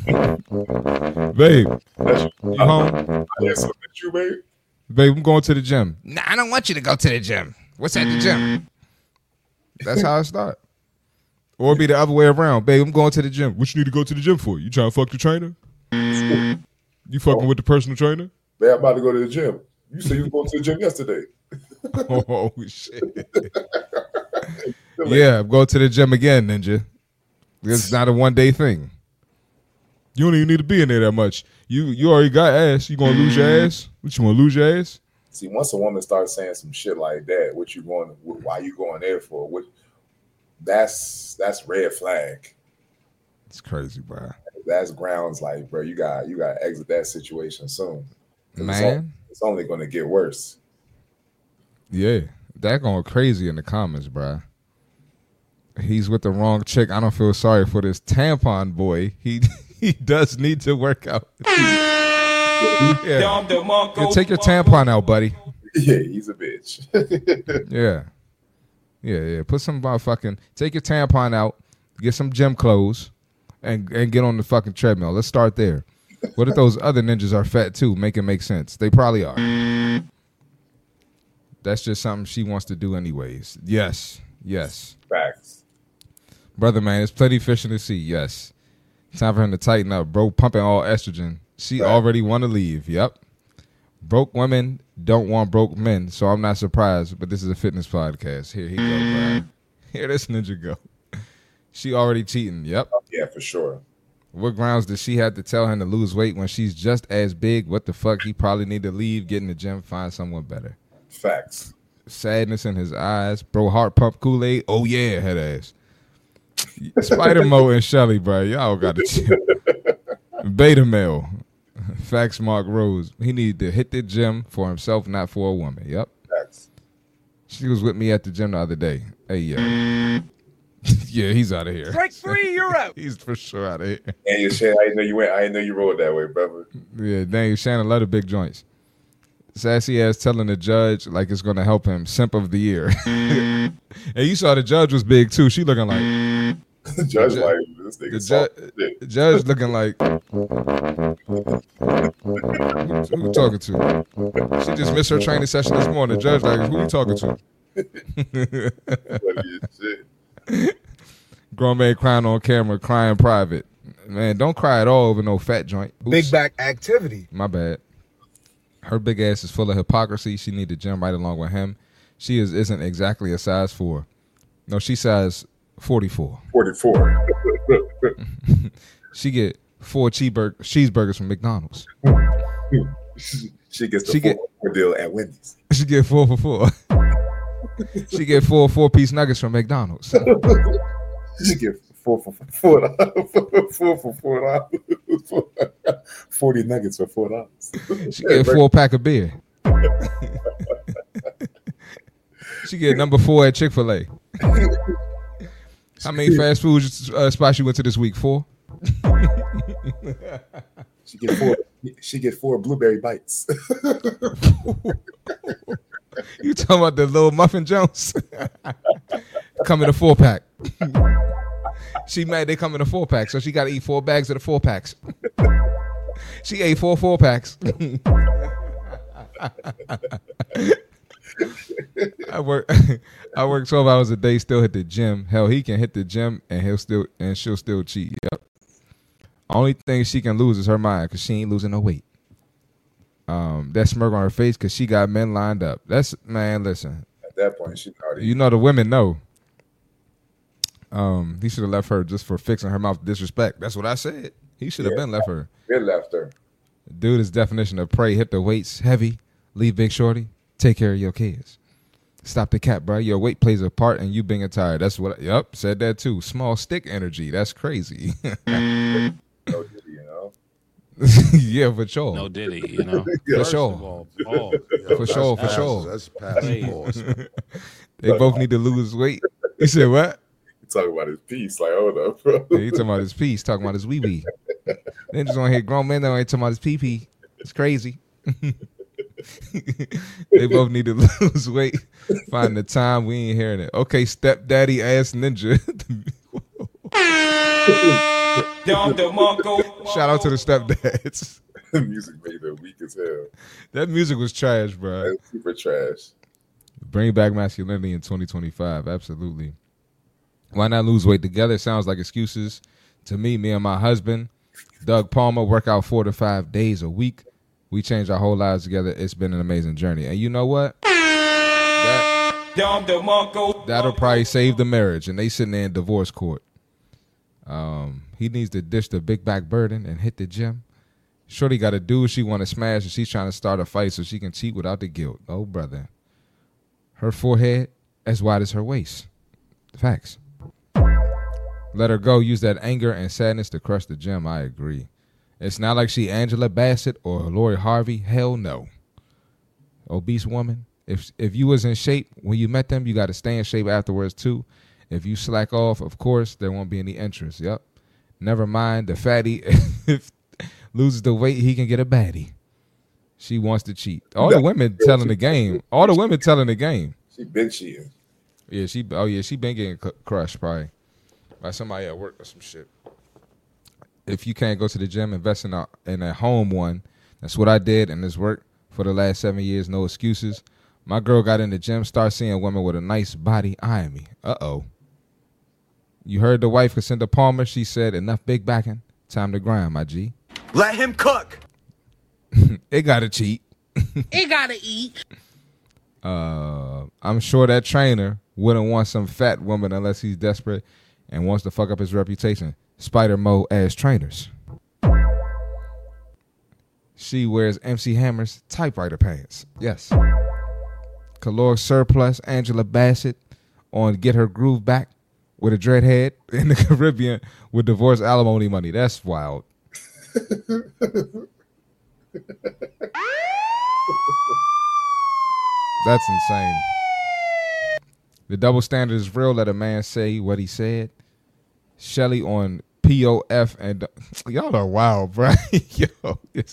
Babe, you home? Yes, so that you, babe. Babe, I'm going to the gym. Nah, I don't want you to go to the gym. What's at the gym? That's how it start. Or be the other way around. Babe, I'm going to the gym. What you need to go to the gym for? You trying to fuck the trainer? You fucking with the personal trainer? Babe, I'm about to go to the gym. You said you was going to the gym yesterday. Oh, shit. Yeah, I'm going to the gym again, Ninja. It's not a one-day thing. You don't even need to be in there that much. You you already got ass. You gonna lose your ass? What, you want to lose your ass? See, once a woman starts saying some shit like that, what you going? Why you going there for? What? That's that's red flag. It's crazy, bro. That's grounds like, bro, you got you got to exit that situation soon. 'Cause it's Man. on- it's only going to get worse. Yeah, that going crazy in the comments, bro. He's with the wrong chick. I don't feel sorry for this tampon boy. He he does need to work out. Yeah. Yeah, take your tampon out, buddy. Yeah, he's a bitch. Yeah. Yeah, yeah. Put some motherfucking, take your tampon out, get some gym clothes, and, and get on the fucking treadmill. Let's start there. What if those other ninjas are fat too? Make it make sense. They probably are. That's just something she wants to do anyways. Yes. Yes. Facts. Brother, man, there's plenty of fish in the sea. Yes. Time for him to tighten up. Bro, pumping all estrogen. She Right. already want to leave. Yep. Broke women don't want broke men, so I'm not surprised. But this is a fitness podcast. Here he go, bro. Here this ninja go. She already cheating. Yep. Yeah, for sure. What grounds does she have to tell him to lose weight when she's just as big? What the fuck? He probably need to leave, get in the gym, find someone better. Facts. Sadness in his eyes. Bro, heart pump Kool-Aid. Oh, yeah, head ass. Spider-Mo and Shelly, bro. Y'all got to chill. Beta male. Facts Mark Rose. He needed to hit the gym for himself, not for a woman. Yep. Facts. She was with me at the gym the other day. Hey, yeah. Yeah, he's out of here. Strike three, you're out. He's for sure out of here. And you Shannon, I didn't know you went. I didn't know you rolled that way, brother. Yeah, dang, Shannon love the big joints. Sassy ass telling the judge like it's gonna help him. Simp of the year. And you saw the judge was big too. She looking like the judge like this nigga. The, ju- the judge looking like who, who you talking to? She just missed her training session this morning. The judge like, who you talking to? Grown man crying on camera, crying private. Man, don't cry at all over no fat joint. Oops. Big back activity. My bad. Her big ass is full of hypocrisy. She need to gym right along with him. She is isn't exactly a size four. No, she size forty-four. Forty-four. She get four cheeseburger, cheeseburgers from McDonald's. She gets the she four get, for deal at Wendy's. She get four for four. She get four four-piece nuggets from McDonald's. She get four for four dollars. Four for four dollars. Forty nuggets for four dollars. She get four pack of beer. She get number four at Chick-fil-A. How many fast food uh, spots you went to this week? Four. She get four. She get four blueberry bites. You talking about the little Muffin Jones? Come in a four pack. She mad they come in a four pack, so she got to eat four bags of the four packs. She ate four four packs. I work. I work twelve hours a day. Still hit the gym. Hell, he can hit the gym and he'll still and she'll still cheat. Yep. Only thing she can lose is her mind because she ain't losing no weight. Um, that smirk on her face because she got men lined up. That's man. Listen. At that point, she already. You know the women know. Um, he should have left her just for fixing her mouth disrespect. That's what I said. He should have Yeah. been left her. They left her. Dude, his definition of pray, hit the weights heavy, leave big shorty, take care of your kids. Stop the cap, bro. Your weight plays a part in you being tired. That's what. Yep, said that too. Small stick energy. That's crazy. No Diddy, you know. Yeah, for sure. No Diddy, you know. For First sure. of all, Paul. For sure. For past- sure. that's past Hey. pause. They both need to lose weight. You said what? He talking about his piece. Like, hold up, bro. Yeah, he talking about his piece, talking about his wee wee. Then just want to hear grown men that ain't talking about his pee pee. It's crazy. They both need to lose weight. Find the time. We ain't hearing it. Okay, stepdaddy ass ninja. Shout out to the stepdads. The music made her weak as hell. That music was trash, bro. That's super trash. Bring back masculinity in twenty twenty-five. Absolutely. Why not lose weight together? Sounds like excuses to me. Me and my husband, Doug Palmer, work out four to five days a week. We changed our whole lives together. It's been an amazing journey. And you know what? That, that'll probably save the marriage. And they sitting there in divorce court. Um, he needs to ditch the big back burden and hit the gym. Shorty got a dude she want to smash, and she's trying to start a fight so she can cheat without the guilt. Oh, brother. Her forehead as wide as her waist. Facts. Let her go. Use that anger and sadness to crush the gym. I agree. It's not like she Angela Bassett or Lori Harvey. Hell no. Obese woman. If if you was in shape when you met them, you got to stay in shape afterwards too. If you slack off, of course, there won't be any interest. Yep. Never mind the fatty. If loses the weight, he can get a baddie. She wants to cheat. All the women telling the game. All the women telling the game. She been cheating. Yeah, she. Oh yeah, she been getting cu- crushed probably by somebody at work or some shit. If you can't go to the gym, invest in a in a home one. That's what I did, and it's worked for the last seven years. No excuses. My girl got in the gym, start seeing women with a nice body eyeing me. Uh oh. You heard the wife, Cassandra Palmer. She said, "Enough big backing. Time to grind, my G." Let him cook. It gotta cheat. It gotta eat. Uh, I'm sure that trainer wouldn't want some fat woman unless he's desperate and wants to fuck up his reputation. Spider-Mo as trainers. She wears M C Hammer's typewriter pants. Yes. Caloric Surplus, Angela Bassett on Get Her Groove Back with a dreadhead in the Caribbean with divorce alimony money. That's wild. That's insane. The double standard is real. Let a man say what he said. Shelly on P O F and y'all are wild, bro. Yo, it's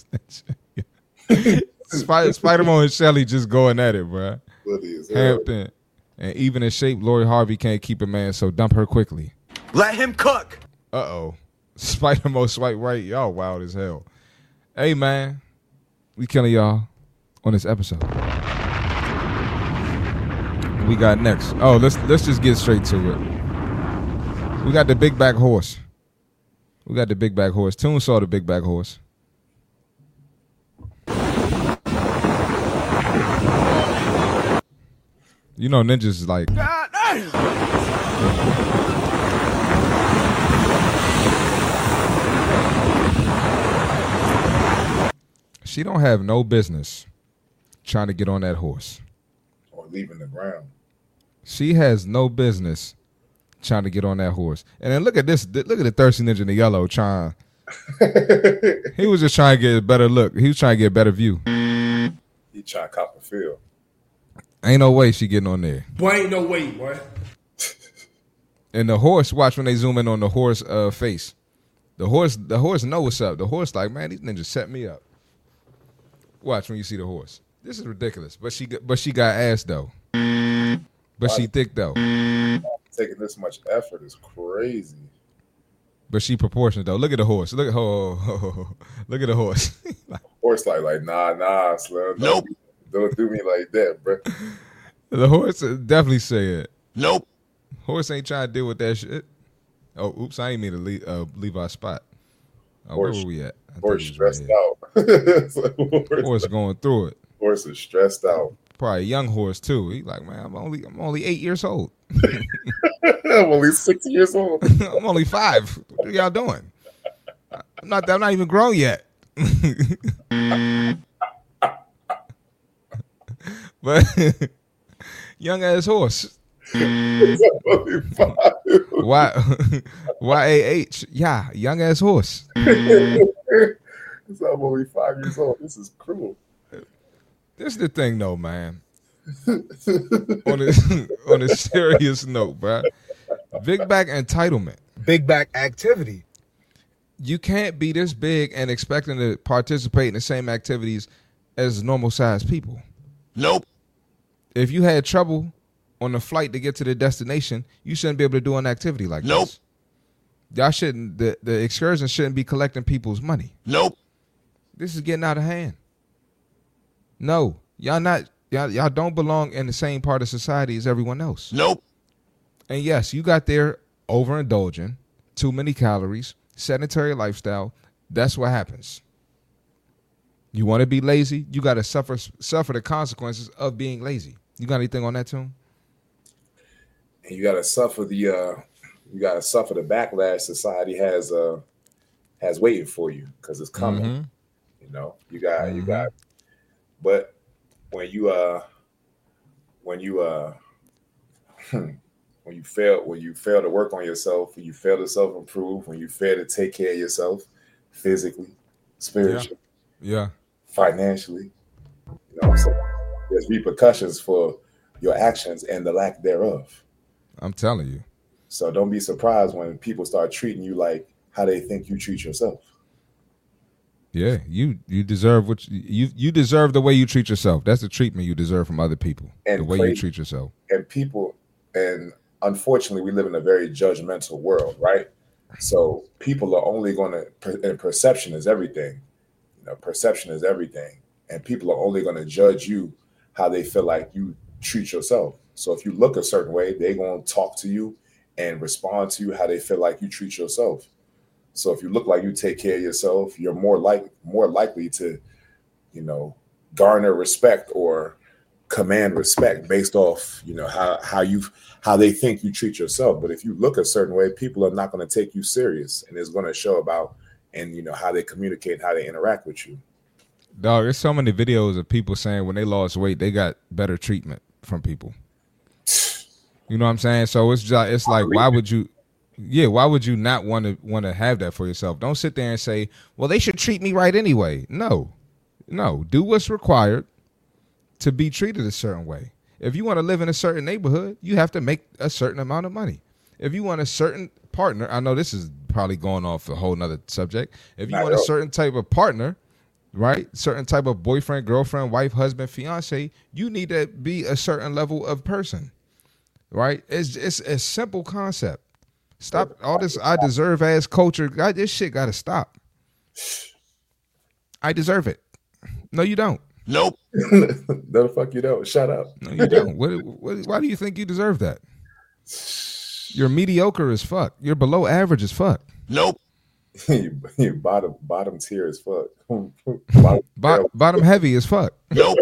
Spider Spider-Man and Shelly just going at it, bro. Hampton and even in shape, Lori Harvey can't keep a man, so dump her quickly. Let him cook. Uh oh, Spider-Man swipe right. Y'all wild as hell. Hey man, we killing y'all on this episode. We got next. Oh, let's let's just get straight to it. We got the big back horse. We got the big back horse. Toon saw the big back horse. You know, Ninja's is like. God damn. She don't have no business trying to get on that horse. Or leaving the ground. She has no business trying to get on that horse. And then look at this. Look at the thirsty ninja in the yellow trying. He was just trying to get a better look. He was trying to get a better view. He trying to cop a feel. Ain't no way she getting on there. Boy, ain't no way, boy. And the horse, watch when they zoom in on the horse uh, face. The horse, the horse know what's up. The horse like, man, these ninjas set me up. Watch when you see the horse. This is ridiculous. But she, but she got ass though. But she thick though. Taking this much effort is crazy. But she proportionate though. Look at the horse. Look at oh, oh, oh, oh. Look at the horse. Horse like like nah nah Slim. Nope. Don't do me like that, bro. The horse definitely say it. Nope. Horse ain't trying to deal with that shit. Oh, oops! I ain't mean to leave, uh, leave our spot. Oh, horse, where were we at? I horse stressed right out. horse, horse going through it. Horse is stressed out. Probably a young horse too. He like, man, I'm only I'm only eight years old. I'm only six years old. I'm only five. What are y'all doing? I'm not. I'm not even grown yet. But young ass horse. Why? Y A H. Yeah, young ass horse. I'm only five years old. This is cruel. This is the thing, though, man. on a on a serious note, bro. Big back entitlement. Big back activity. You can't be this big and expecting to participate in the same activities as normal sized people. Nope. If you had trouble on the flight to get to the destination, you shouldn't be able to do an activity like nope. this. Y'all shouldn't. The, the excursion shouldn't be collecting people's money. Nope. This is getting out of hand. No, y'all not. Y'all, y'all don't belong in the same part of society as everyone else. Nope. And yes, you got there overindulging, too many calories, sedentary lifestyle. That's what happens. You want to be lazy, you got to suffer suffer the consequences of being lazy. You got anything on that, Toon? And you got to suffer the uh, you got to suffer the backlash society has uh, has waiting for you because it's coming. Mm-hmm. You know, you got mm-hmm. you got. But when you uh when you uh when you fail when you fail to work on yourself, when you fail to self improve, when you fail to take care of yourself physically, spiritually, yeah, yeah. financially, you know, so there's repercussions for your actions and the lack thereof. I'm telling you. So don't be surprised when people start treating you like how they think you treat yourself. Yeah, you you deserve what you, you you deserve the way you treat yourself. That's the treatment you deserve from other people. And the way crazy, you treat yourself. And people, and unfortunately, we live in a very judgmental world, right? So people are only going to, and perception is everything. You know, perception is everything, and people are only going to judge you how they feel like you treat yourself. So if you look a certain way, they're going to talk to you and respond to you how they feel like you treat yourself. So if you look like you take care of yourself, you're more like more likely to, you know, garner respect or command respect based off, you know, how how you how they think you treat yourself. But if you look a certain way, people are not going to take you serious, and it's going to show about and you know how they communicate, how they interact with you. Dog, there's so many videos of people saying when they lost weight, they got better treatment from people. You know what I'm saying? So it's just it's like, why would you? Yeah, why would you not want to want to have that for yourself? Don't sit there and say, well, they should treat me right anyway. No, no, do what's required to be treated a certain way. If you want to live in a certain neighborhood, you have to make a certain amount of money. If you want a certain partner, I know this is probably going off a whole nother subject. If you want a certain type of partner, right, certain type of boyfriend, girlfriend, wife, husband, fiance, you need to be a certain level of person, right? It's it's a simple concept. Stop all this I deserve ass culture. God, this shit got to stop. I deserve it. No, you don't. Nope. No, the fuck you don't. Shut up. No, you don't. What, what, why do you think you deserve that? You're mediocre as fuck. You're below average as fuck. Nope. you, you bottom bottom tier as fuck. bottom, Bo- bottom heavy as fuck. Nope.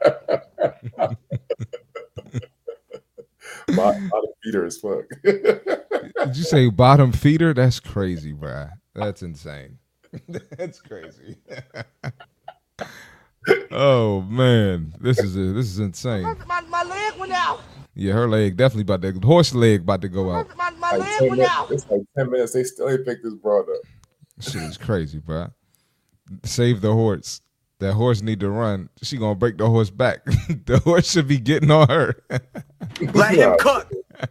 bottom, bottom feeder as fuck. Did you say bottom feeder? That's crazy, bruh. That's insane. That's crazy. Oh man, this is a, this is insane. My, my leg went out. Yeah, her leg definitely about to horse leg about to go out. My, my like leg ten went minutes, out. It's like ten minutes. They still ain't picked this broad up. Shit is crazy, bruh. Save the horse. That horse need to run. She gonna break the horse back. The horse should be getting on her. Let him cook.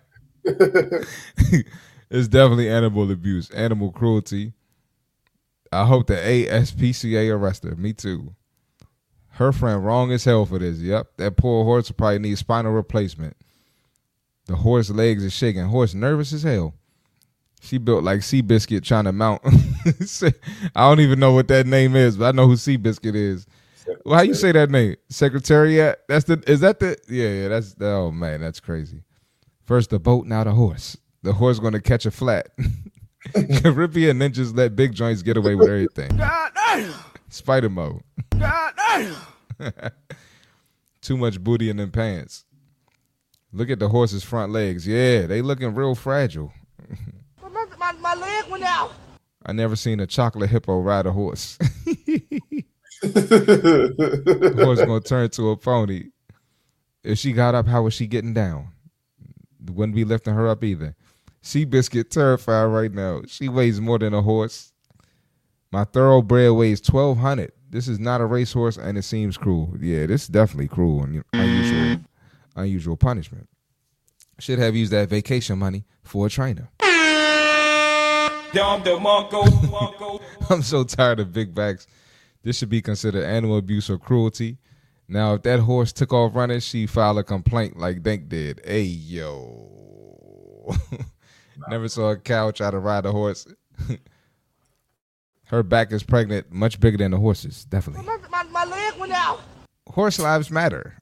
It's definitely animal abuse, animal cruelty. I hope the A S P C A arrest her. Me too. Her friend wrong as hell for this. Yep, that poor horse will probably need spinal replacement. The horse legs are shaking. Horse nervous as hell. She built like Seabiscuit trying to mount. I don't even know what that name is, but I know who Seabiscuit is. Well, how you say that name? Secretariat? That's the. Is that the? Yeah, yeah. That's the, oh man, that's crazy. First the boat, now the horse. The horse going to catch a flat. Caribbean ninjas let big joints get away with everything. God damn. Spider mode. God damn. Too much booty in them pants. Look at the horse's front legs. Yeah, they looking real fragile. My, my, my leg went out. I never seen a chocolate hippo ride a horse. The horse gonna turn to a pony. If she got up, how was she getting down? Wouldn't be lifting her up either. Seabiscuit terrified right now. She weighs more than a horse. My thoroughbred weighs twelve hundred. This is not a racehorse, and it seems cruel. Yeah, this is definitely cruel and unusual, unusual punishment. Should have used that vacation money for a trainer. I'm so tired of big backs. This should be considered animal abuse or cruelty. Now, if that horse took off running, she filed a complaint like Denk did. Hey, yo. Never saw a cow try to ride a horse. Her back is pregnant, much bigger than the horse's, definitely. My, my, my leg went out. Horse lives matter.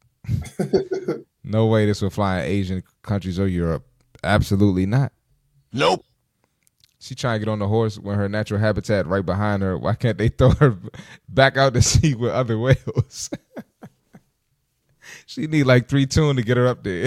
No way this will fly in Asian countries or Europe. Absolutely not. Nope. She trying to get on the horse when her natural habitat right behind her. Why can't they throw her back out to sea with other whales? She need like three tune to get her up there.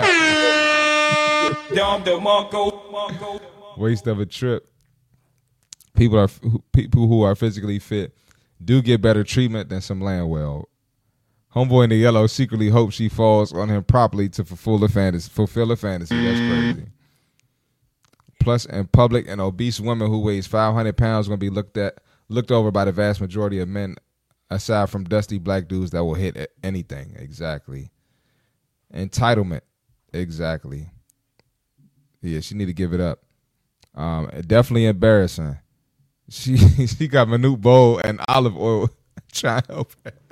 Waste of a trip. People are people who are physically fit do get better treatment than some land well. Homeboy in the yellow secretly hopes she falls on him properly to fulfill a fantasy. Fulfill a fantasy. That's crazy. Plus, in public, an obese woman who weighs five hundred pounds is going to be looked at, looked over by the vast majority of men, aside from dusty black dudes that will hit anything. Exactly. Entitlement. Exactly. Yeah, she need to give it up. Um, definitely embarrassing. She she got Manute Bowl and olive oil trying to help her.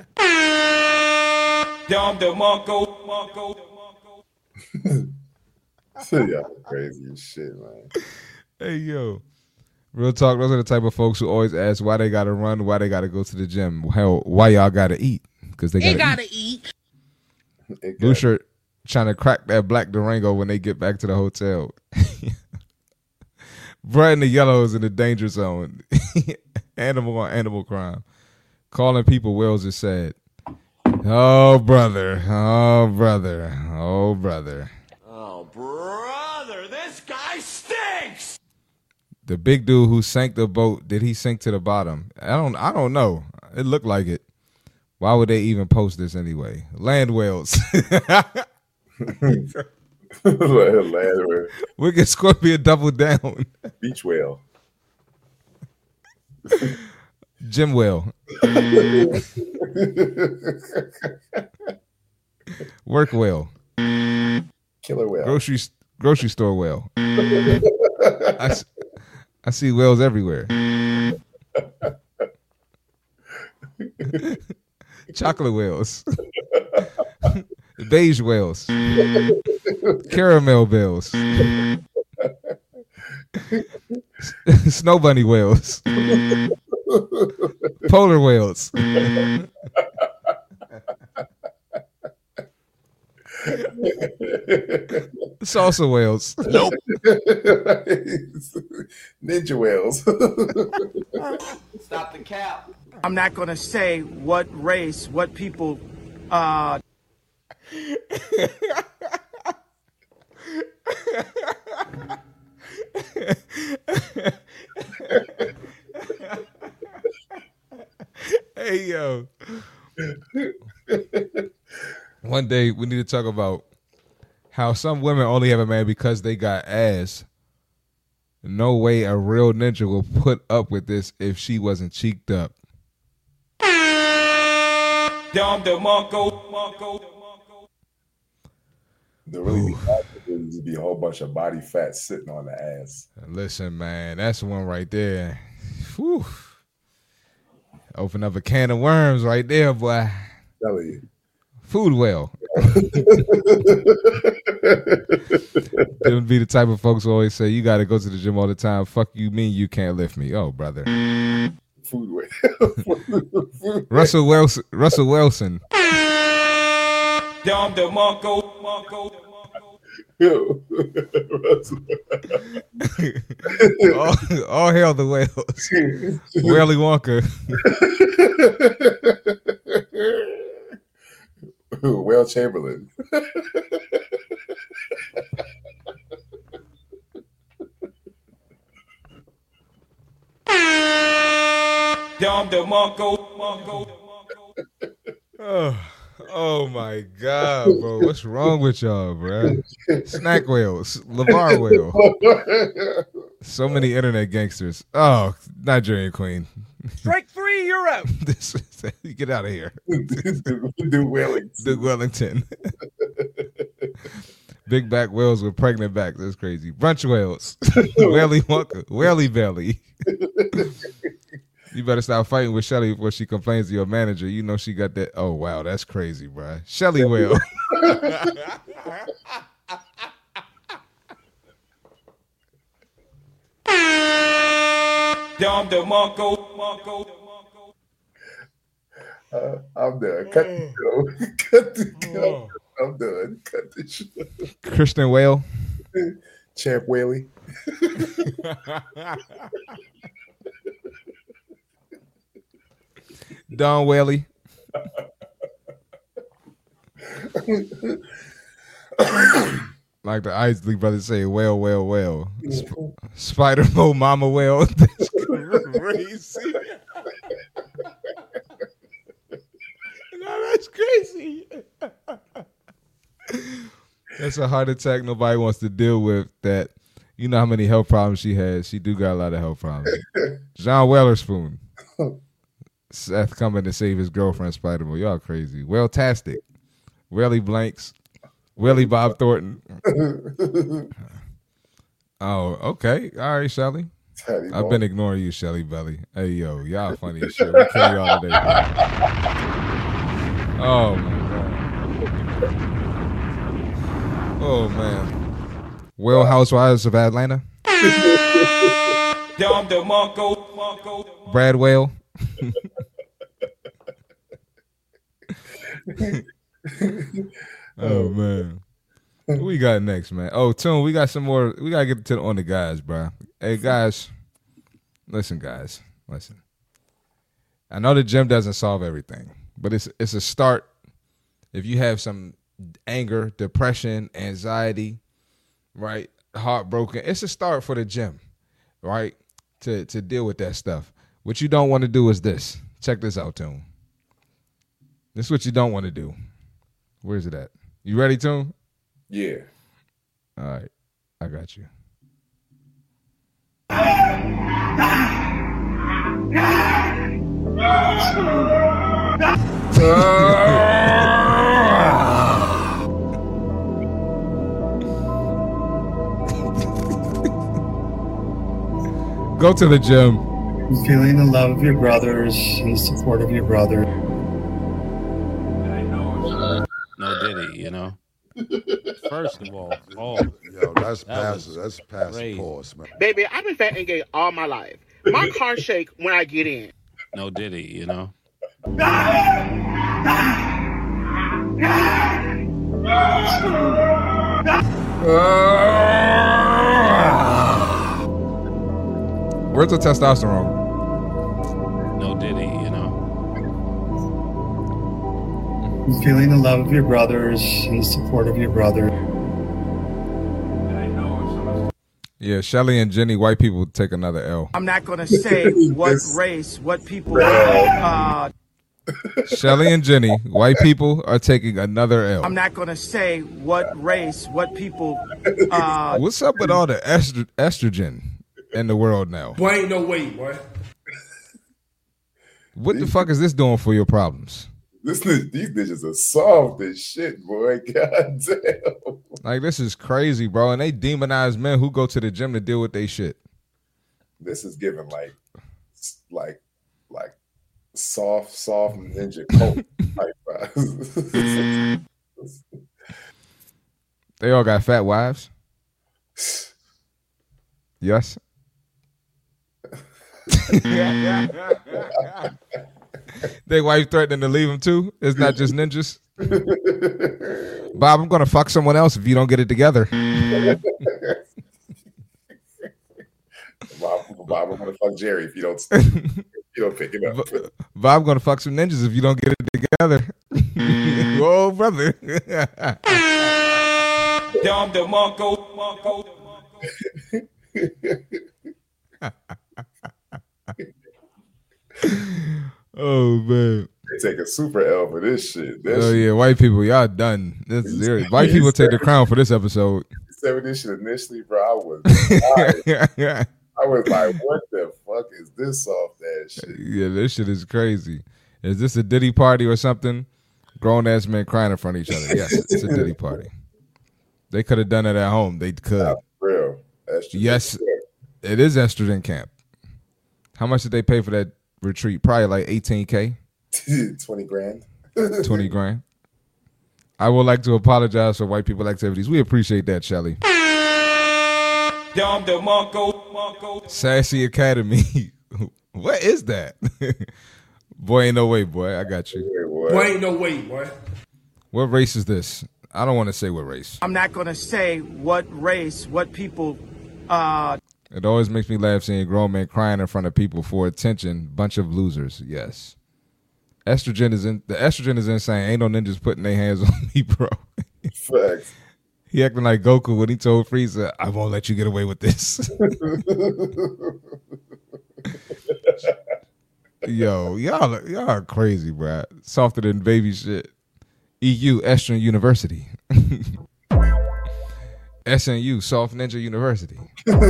Yeah, crazy as shit, man. Hey, yo. Real talk, those are the type of folks who always ask why they got to run, why they got to go to the gym. Hell, why y'all got to eat? Because they got to eat. eat. Blue shirt trying to crack that black Durango when they get back to the hotel. Bright and the yellow is in the danger zone. Animal on animal crime. Calling people whales is sad. Oh, brother. Oh, brother. Oh, brother. Oh, brother, this guy stinks. The big dude who sank the boat, did he sink to the bottom? I don't I don't know. It looked like it. Why would they even post this anyway? Land whales. Land whale. Wicked Scorpion double down. Beach whale. Gym whale. Work whale. Killer whale. Grocery grocery store whale. I, s- I see whales everywhere. Chocolate whales. Beige whales. Caramel bells. Snow bunny whales. Polar whales. Salsa whales. Nope. Ninja whales. Stop the cap. I'm not going to say what race, what people. Uh... Hey, yo. One day we need to talk about how some women only have a man because they got ass. No way a real ninja will put up with this if she wasn't cheeked up. Dom DeMarco, Marco. The really needs to be a whole bunch of body fat sitting on the ass. Listen, man, that's one right there. Whew. Open up a can of worms right there, boy. Tell you. Food well. Them be the type of folks who always say, you got to go to the gym all the time. Fuck you mean you can't lift me. Oh, brother. Food well. Russell Wilson. Russell Wilson. Dom DeMarco, Marco. Yo, all, all hail the whales. Willy Wonka. Whale Chamberlain. Dom DeMarco, Marco. Oh, oh my God, bro. What's wrong with y'all, bro? Snack whales. LeVar whale. So many internet gangsters. Oh, Nigerian queen. Strike three, you're out. This, get out of here. Duke Wellington. Duke Wellington. Big back whales with pregnant backs. That's crazy. Brunch whales. Whaley Wonka. Whaley Belly. You better stop fighting with Shelly before she complains to your manager. You know she got that. Oh, wow. That's crazy, bro. Shelly whale. Dom DeMarco, Marco. Uh, I'm done. Cut the show. Cut the show. I'm done. Cut the show. Christian Whale. Champ Whaley. Don Whaley. Like the Isley brothers say, whale, whale, whale. Sp- Spider Mo Mama Whale. That's crazy. No, that's crazy. That's a heart attack nobody wants to deal with. That, you know how many health problems she has. She do got a lot of health problems. John Wellerspoon. Seth coming to save his girlfriend Spider-Man. Y'all crazy. Well-tastic. Welly Blanks. Willie Bob Thornton. Oh, okay. All right, Shelly. I've been ignoring you, Shelly Belly. Hey, yo, y'all funny as shit. We kill y'all today. Oh, my God. Oh, man. Well Housewives of Atlanta. Dom DeMarco, Marco. Brad Whale. Oh man, what we got next, man? Oh, Tune, we got some more. We gotta get to on the guys, bro. Hey guys, listen, guys, listen. I know the gym doesn't solve everything, but it's it's a start if you have some anger, depression, anxiety, right, heartbroken, it's a start for the gym, right, to to deal with that stuff. What you don't want to do is this. Check this out, Tune. This is what you don't want to do. Where's it at? You ready, Tune? Yeah. All right. I got you. Go to the gym. Feeling the love of your brothers and the support of your brother. No Diddy, you know. First of all, oh, Yo, that's that past. was That's past the crazy. pause, man. Baby, I've been fat and gay all my life. My car shake when I get in. No Diddy, you know. Where's the testosterone? No Diddy, you know. Feeling the love of your brothers and the support of your brother. Yeah, Shelly and Jenny, white people take another L. I'm not going to say what race, what people. Uh, Shelly and Jenny, white people are taking another L. I'm not going to say what race, what people. Uh, What's up with all the estro- estrogen in the world now? Boy, ain't no way, boy. What the fuck is this doing for your problems? This these bitches are soft as shit, boy. God damn. Like, this is crazy, bro. And they demonize men who go to the gym to deal with their shit. This is giving like, like, like soft, soft ninja coat type vibes. They all got fat wives. Yes. They wife threatening to leave him too. It's not just ninjas. Bob, I'm gonna fuck someone else if you don't get it together. Bob, Bob, I'm gonna fuck Jerry if you don't if you don't pick it up. Bob, I'm gonna fuck some ninjas if you don't get it together. Whoa, brother. Dom DeMarco, Marco. Oh man. They take a super L for this shit. That Oh shit, yeah, white people, y'all done. This is serious. White people take the crown for this episode. said with this shit initially, bro, I was I, I was like, what the fuck is this off that shit? Yeah, this shit is crazy. Is this a Diddy party or something? Grown ass men crying in front of each other. Yes, it's a Diddy party. They could have done it at home. They could. Not real. Estrogen Yes, camp. it is estrogen camp. How much did they pay for that retreat? Probably like eighteen K. twenty grand. twenty grand. I would like to apologize for white people activities. We appreciate that, Shelly. Dom DeMarco, Marco. Sassy Academy. What is that? Boy, ain't no way, boy. I got you. Boy, ain't no way, boy. What race is this? I don't want to say what race. I'm not going to say what race, what people. Uh, It always makes me laugh seeing grown men crying in front of people for attention. Bunch of losers. Yes. Estrogen is in. The estrogen is insane. Ain't no ninjas putting their hands on me, bro. Facts. He acting like Goku when he told Frieza, "I won't let you get away with this." Yo, y'all, y'all are crazy, bro. Softer than baby shit. E U, Estron University. S N U, Soft Ninja University.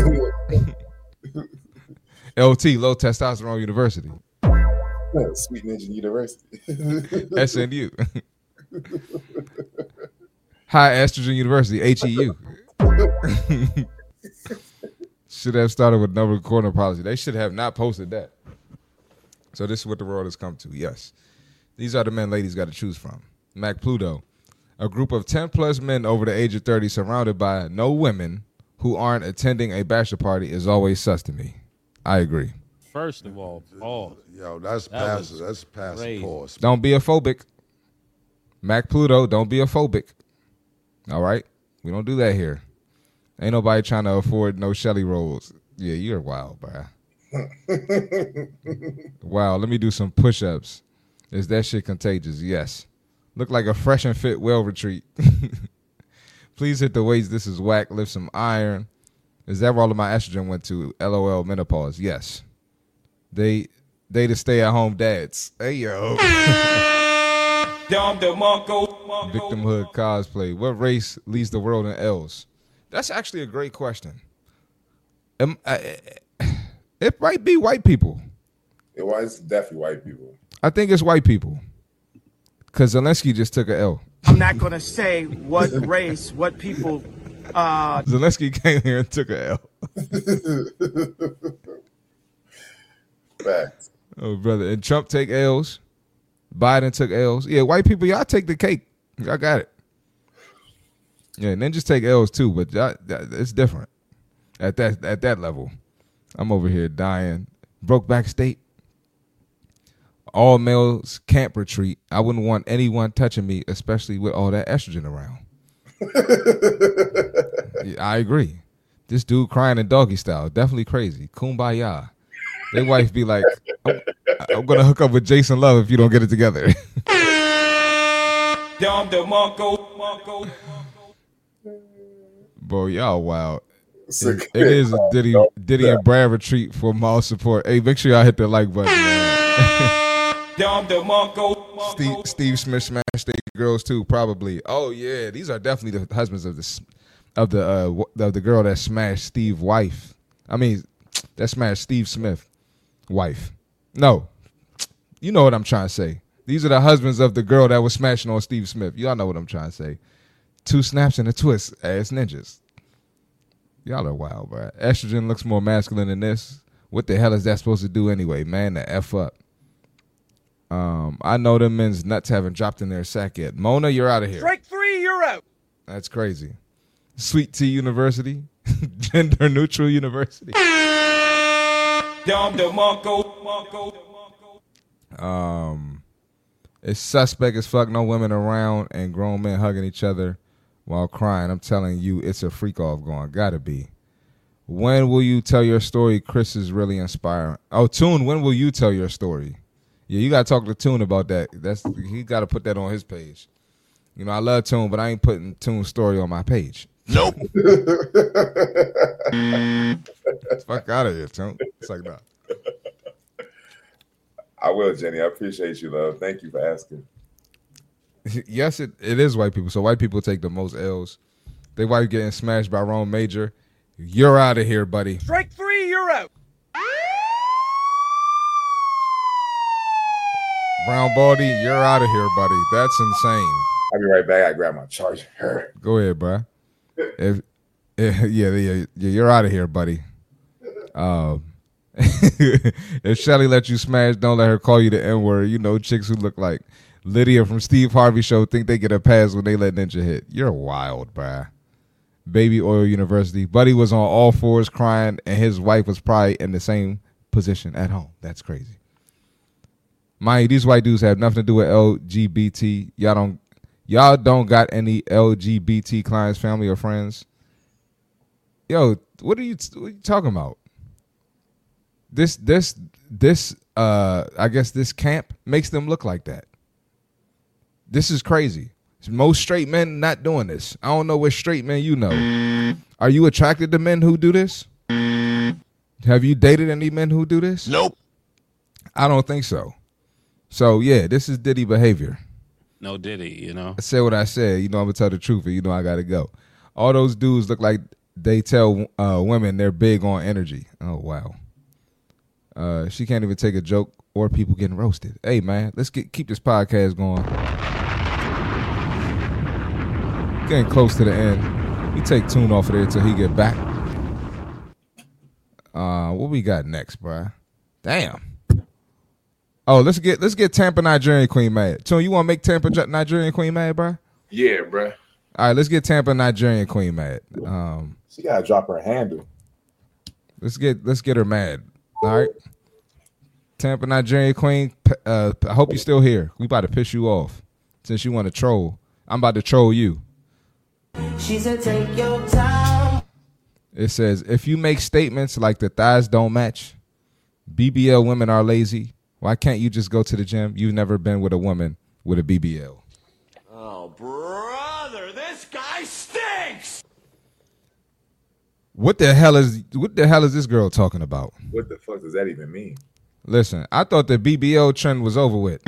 L T, Low Testosterone University. Sweet Ninja University. S N U. High Estrogen University, H E U. Should have started with no recording policy. They should have not posted that. So this is what the world has come to. Yes. These are the men ladies got to choose from. Mac Pluto. A group of ten plus men over the age of thirty surrounded by no women who aren't attending a bachelor party is always sus to me. I agree. First of all, pause. Yo, that's That past. was That's past crazy. pause. Don't be a phobic. Mac Pluto, don't be a phobic. All right? We don't do that here. Ain't nobody trying to afford no Shelly rolls. Yeah, you're wild, bro. Wow, let me do some push-ups. Is that shit contagious? Yes. Look like a fresh and fit well retreat. Please hit the weights. This is whack. Lift some iron. Is that where all of my estrogen went to? LOL menopause. Yes. They they the stay at home dads. Hey yo. Victimhood cosplay. What race leads the world in L's? That's actually a great question. Um, I, it might be white people. It was definitely white people. I think it's white people. Because Zelensky just took a L. I'm not going to say what race, what people. Uh... Zelensky came here and took a L. Facts. Oh, brother. And Trump take L's. Biden took L's. Yeah, white people, y'all take the cake. I got it. Yeah, and then just take L's too, but y'all, it's different at that at that level. I'm over here dying. Brokeback State. All males camp retreat. I wouldn't want anyone touching me, especially with all that estrogen around. Yeah, I agree. This dude crying in doggy style, definitely crazy. Kumbaya. Their wife be like, I'm, I'm gonna hook up with Jason Love if you don't get it together. Bro, y'all wild. It, it is a Diddy, Diddy and Brad retreat for mall support. Hey, make sure y'all hit the like button, man. Steve, Steve Smith smashed their girls too, probably. Oh yeah, these are definitely the husbands of the of the uh, of the girl that smashed Steve's wife. I mean, that smashed Steve Smith wife. No, you know what I'm trying to say. These are the husbands of the girl that was smashing on Steve Smith. Y'all know what I'm trying to say. Two snaps and a twist, ass ninjas. Y'all are wild, bro. Estrogen looks more masculine than this. What the hell is that supposed to do anyway, man? The F up. Um, I know them men's nuts haven't dropped in their sack yet. Mona, you're out of here. Strike three, you're out. That's crazy. Sweet Tea University. Gender neutral university. Um, it's suspect as fuck. No women around and grown men hugging each other while crying. I'm telling you, it's a freak off going. Gotta be. When will you tell your story? Chris is really inspiring. Oh, Toon, when will you tell your story? Yeah, you gotta talk to Toon about that. That's he gotta put that on his page. You know, I love Toon, but I ain't putting Toon's story on my page. Nope. Fuck out of here, Toon. It's like that. I will, Jenny. I appreciate you, love. Thank you for asking. Yes, it, it is white people. So white people take the most L's. They wife getting smashed by Rome Major. You're out of here, buddy. Strike three, you're out. Brown Baldy, you're out of here, buddy. That's insane. I'll be right back. I grab my charger. Go ahead, bro. If, if yeah, yeah, yeah, you're out of here, buddy. Um, if Shelly let you smash, don't let her call you the N word. You know, chicks who look like Lydia from Steve Harvey Show think they get a pass when they let Ninja hit. You're wild, bruh. Baby Oil University. Buddy was on all fours crying, and his wife was probably in the same position at home. That's crazy. Mind you, these white dudes have nothing to do with L G B T. Y'all don't, y'all don't got any L G B T clients, family, or friends. Yo, what are you, what are you talking about? This, this, this. Uh, I guess this camp makes them look like that. This is crazy. Most straight men not doing this. I don't know what straight men you know. Are you attracted to men who do this? Have you dated any men who do this? Nope. I don't think so. So, yeah, this is Diddy behavior. No Diddy, you know. I said what I said. You know I'm going to tell the truth, and you know I got to go. All those dudes look like they tell uh, women they're big on energy. Oh, wow. Uh, she can't even take a joke or people getting roasted. Hey, man, let's get keep this podcast going. Getting close to the end. We take Toon off of there until he get back. Uh, what we got next, bruh? Damn. Oh, let's get let's get Tampa Nigerian Queen mad. Toon, you want to make Tampa Nigerian Queen mad, bruh? Yeah, bruh. All right, let's get Tampa Nigerian Queen mad. Um, she gotta drop her handle. Let's get let's get her mad. All right. Tampa Nigerian Queen, uh, I hope you're still here. We about to piss you off since you want to troll. I'm about to troll you. She said, take your time. It says, if you make statements like the thighs don't match, B B L women are lazy, why can't you just go to the gym? You've never been with a woman with a B B L. What the hell is what the hell is this girl talking about? What the fuck does that even mean? Listen, I thought the B B L trend was over with.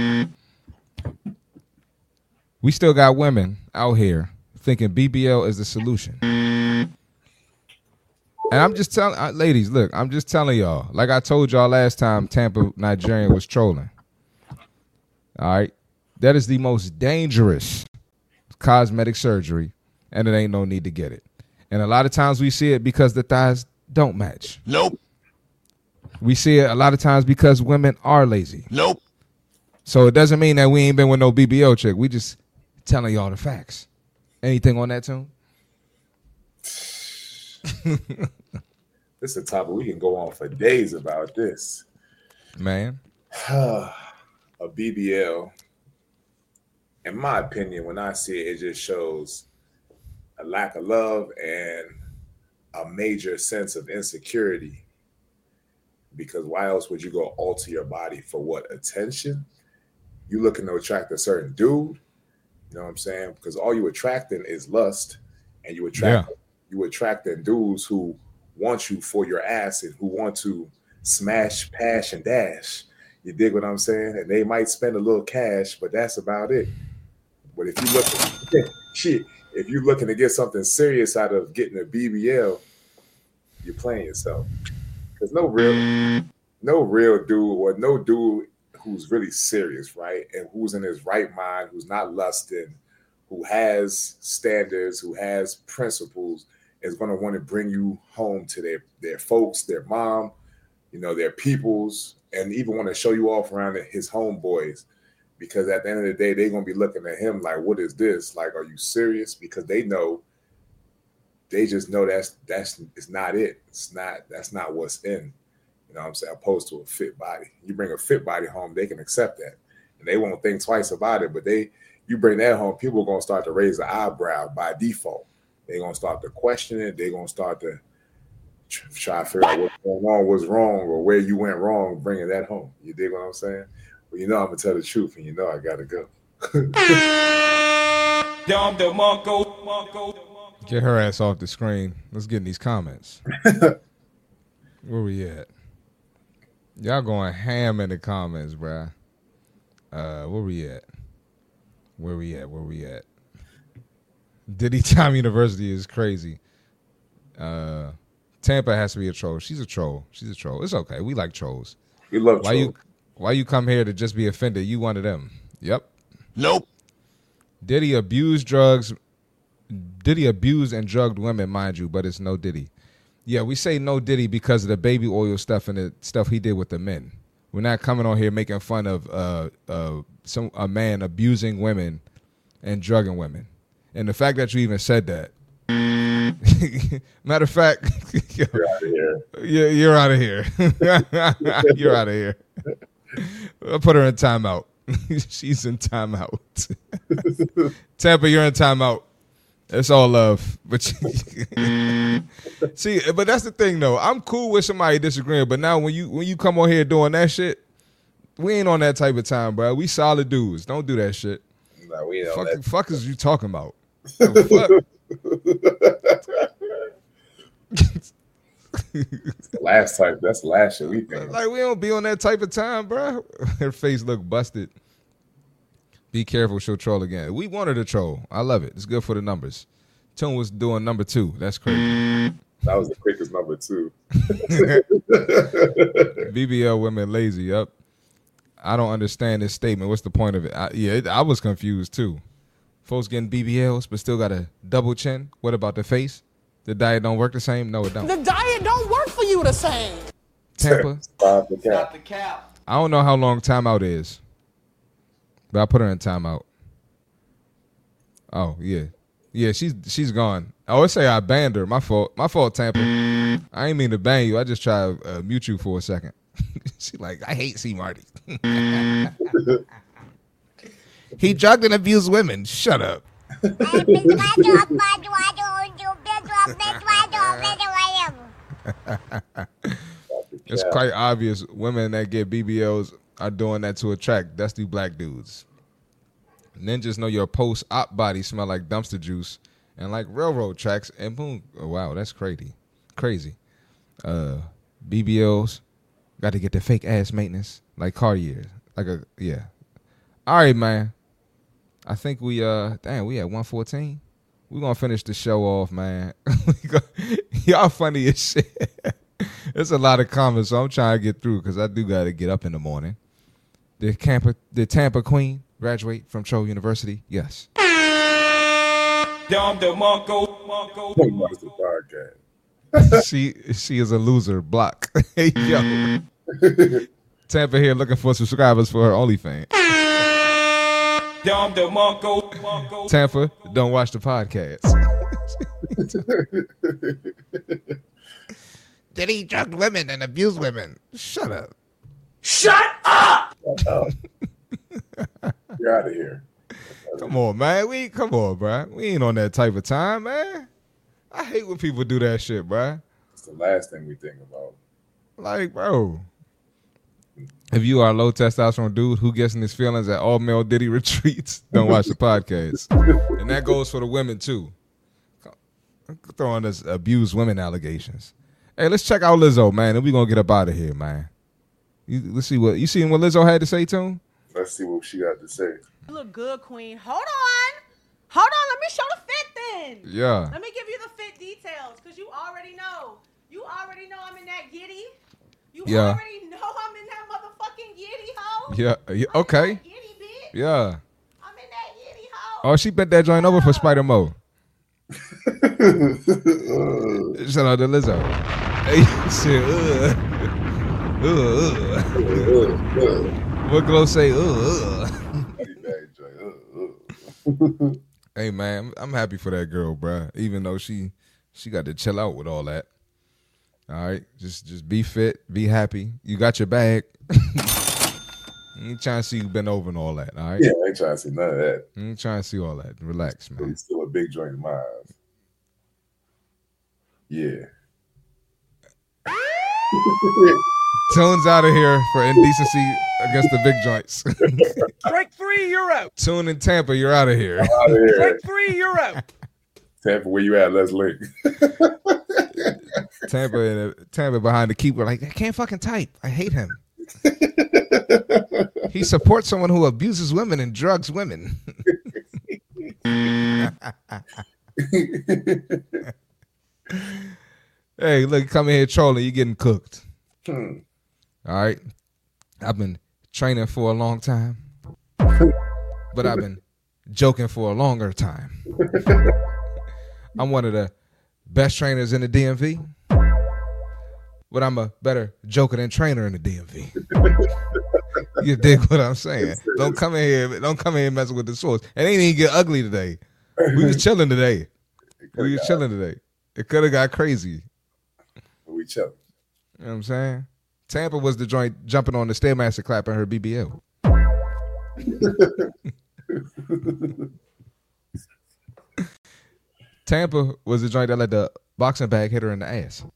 We still got women out here thinking B B L is the solution. And I'm just telling, uh, ladies, look, I'm just telling y'all, like I told y'all last time Tampa Nigerian was trolling. All right. That is the most dangerous cosmetic surgery, and it ain't no need to get it. And a lot of times we see it because the thighs don't match. Nope. We see it a lot of times because women are lazy. Nope. So it doesn't mean that we ain't been with no B B L chick. We just telling y'all the facts. Anything on that tune? This is a topic we can go on for days about this. Man. A B B L, in my opinion, when I see it, it just shows a lack of love and a major sense of insecurity. Because why else would you go alter your body for what? Attention? You looking to attract a certain dude? You know what I'm saying? Because all you attracting is lust, and you attract Yeah. you attracting dudes who want you for your ass and who want to smash, pash, and dash. You dig what I'm saying? And they might spend a little cash, but that's about it. But if you look, shit, if you're looking to get something serious out of getting a B B L, you're playing yourself. There's no real, no real dude or no dude who's really serious, right? And who's in his right mind, who's not lusting, who has standards, who has principles, is going to want to bring you home to their, their folks, their mom, you know, their peoples, and even want to show you off around his homeboys. Because at the end of the day, they're going to be looking at him like, what is this? Like, are you serious? Because they know, they just know that's, that's, it's not it. It's not, that's not what's in. You know what I'm saying? Opposed to a fit body. You bring a fit body home, they can accept that. And they won't think twice about it. But they, you bring that home, people are going to start to raise the eyebrow by default. They're going to start to question it. They're going to start to try to figure out what's going on, what's wrong, or where you went wrong bringing that home. You dig what I'm saying? Well, you know I'm going to tell the truth, and you know I got to go. Get her ass off the screen. Let's get in these comments. Where we at? Y'all going ham in the comments, bruh. Uh, where we at? Where we at? Where we at? Diddy Time University is crazy. Uh, Tampa has to be a troll. She's a troll. She's a troll. It's okay. We like trolls. We love why trolls. you Why you come here to just be offended? You one of them. Yep. Nope. Diddy abused drugs. Diddy abused and drugged women, mind you, but it's no Diddy. Yeah, we say no Diddy because of the baby oil stuff and the stuff he did with the men. We're not coming on here making fun of uh, uh, some a man abusing women and drugging women. And the fact that you even said that. Matter of fact, you're out of here. Yeah, you're out of here. You're out of here. I'll put her in timeout. She's in timeout. Tampa, you're in timeout. It's all love. But see, but that's the thing though. I'm cool with somebody disagreeing, but now when you when you come on here doing that shit, we ain't on that type of time, bro. We solid dudes. Don't do that shit. No, we ain't fuck, on that. fuck is you talking about? The fuck? That's the last type. That's the last shit we think. Like we don't be on that type of time, bro. Her face look busted. Be careful, she'll troll again. We wanted to troll. I love it. It's good for the numbers. Tune was doing number two. That's crazy. That was the quickest number two. B B L women lazy. Up. I don't understand this statement. What's the point of it? I, yeah, it, I was confused too. Folks getting B B Ls, but still got a double chin. What about the face? The diet don't work the same? No, it don't. The diet don't work for you the same. Tampa. Stop the cap. Stop the cap. I don't know how long timeout is, but I put her in timeout. Oh yeah, yeah. She's she's gone. I always say I banned her. My fault. My fault, Tampa. I ain't mean to ban you. I just try to uh, mute you for a second. She like I hate C Marty. He drugged and abused women. Shut up. It's quite obvious women that get B B Ls are doing that to attract dusty black dudes. Ninjas know your post-op body smell like dumpster juice and like railroad tracks and boom. Oh, wow, that's crazy. crazy. Uh, B B Ls got to get the fake ass maintenance like Cartier. Like a yeah. All right, man. I think we uh damn we at one fourteen. We gonna finish the show off, man. Y'all funny as shit. There's a lot of comments, so I'm trying to get through because I do got to get up in the morning. Did Tampa, did Tampa Queen graduate from Troll University? Yes. Dom DeMarco, Marco. she she is a loser. Block. Hey, yo. Tampa here looking for subscribers for her OnlyFans. Dom DeMarco, Marco. Tampa, don't watch the podcast. Did he drug women and abuse women? Shut up. Shut up! Shut up. You're out of here. Come on, man. We come on, bro. We ain't on that type of time, man. I hate when people do that shit, bro. It's the last thing we think about. Like, bro, if you are a low testosterone dude who gets in his feelings at all male Diddy retreats, don't watch the podcast. And that goes for the women too. Throwing this abused women allegations. Hey, let's check out Lizzo, man, and we gonna get up out of here, man. You, let's see what you seen what Lizzo had to say to him. Let's see what she got to say. You look good, Queen. Hold on. Hold on. Let me show the fit then. Yeah. Let me give you the fit details because you already know. You already know I'm in that giddy. You Yeah. already know I'm in that motherfucking giddy hoe. Yeah. yeah okay. Giddy bitch. Yeah. I'm in that giddy hoe. Oh, she bet that joint over for Spider Mo. Shout out to Lizzo. Hey, shit. Uh. Uh, uh. What Glow say? Uh. uh. Hey man, I'm happy for that girl, bruh. Even though she she got to chill out with all that. All right, just just be fit, be happy. You got your bag. I ain't trying to see you bend over and all that. All right. Yeah, I ain't trying to see none of that. I ain't trying to see all that. Relax, man. He's still a big joint in my eyes. Yeah. Tune's out of here for indecency against the big joints. Strike three, you're out. Tune in Tampa, you're out of here. Out of here. Strike three, you're out. Tampa, where you at? Let's link. Tampa, in a, Tampa behind the keyboard, like I can't fucking type. I hate him. He supports someone who abuses women and drugs women. Hey, look, come in here trolling. You getting cooked. Hmm. All right. I've been training for a long time, but I've been joking for a longer time. I'm one of the best trainers in the D M V, but I'm a better joker than trainer in the D M V. You dig what I'm saying? Don't come in here. Don't come in here messing with the source. It ain't even get ugly today. We was chilling today. We was chilling today. It could have got crazy. We chilling. You know what I'm saying? Tampa was the joint jumping on the Stairmaster clapping her B B L. Tampa was the joint that let the boxing bag hit her in the ass.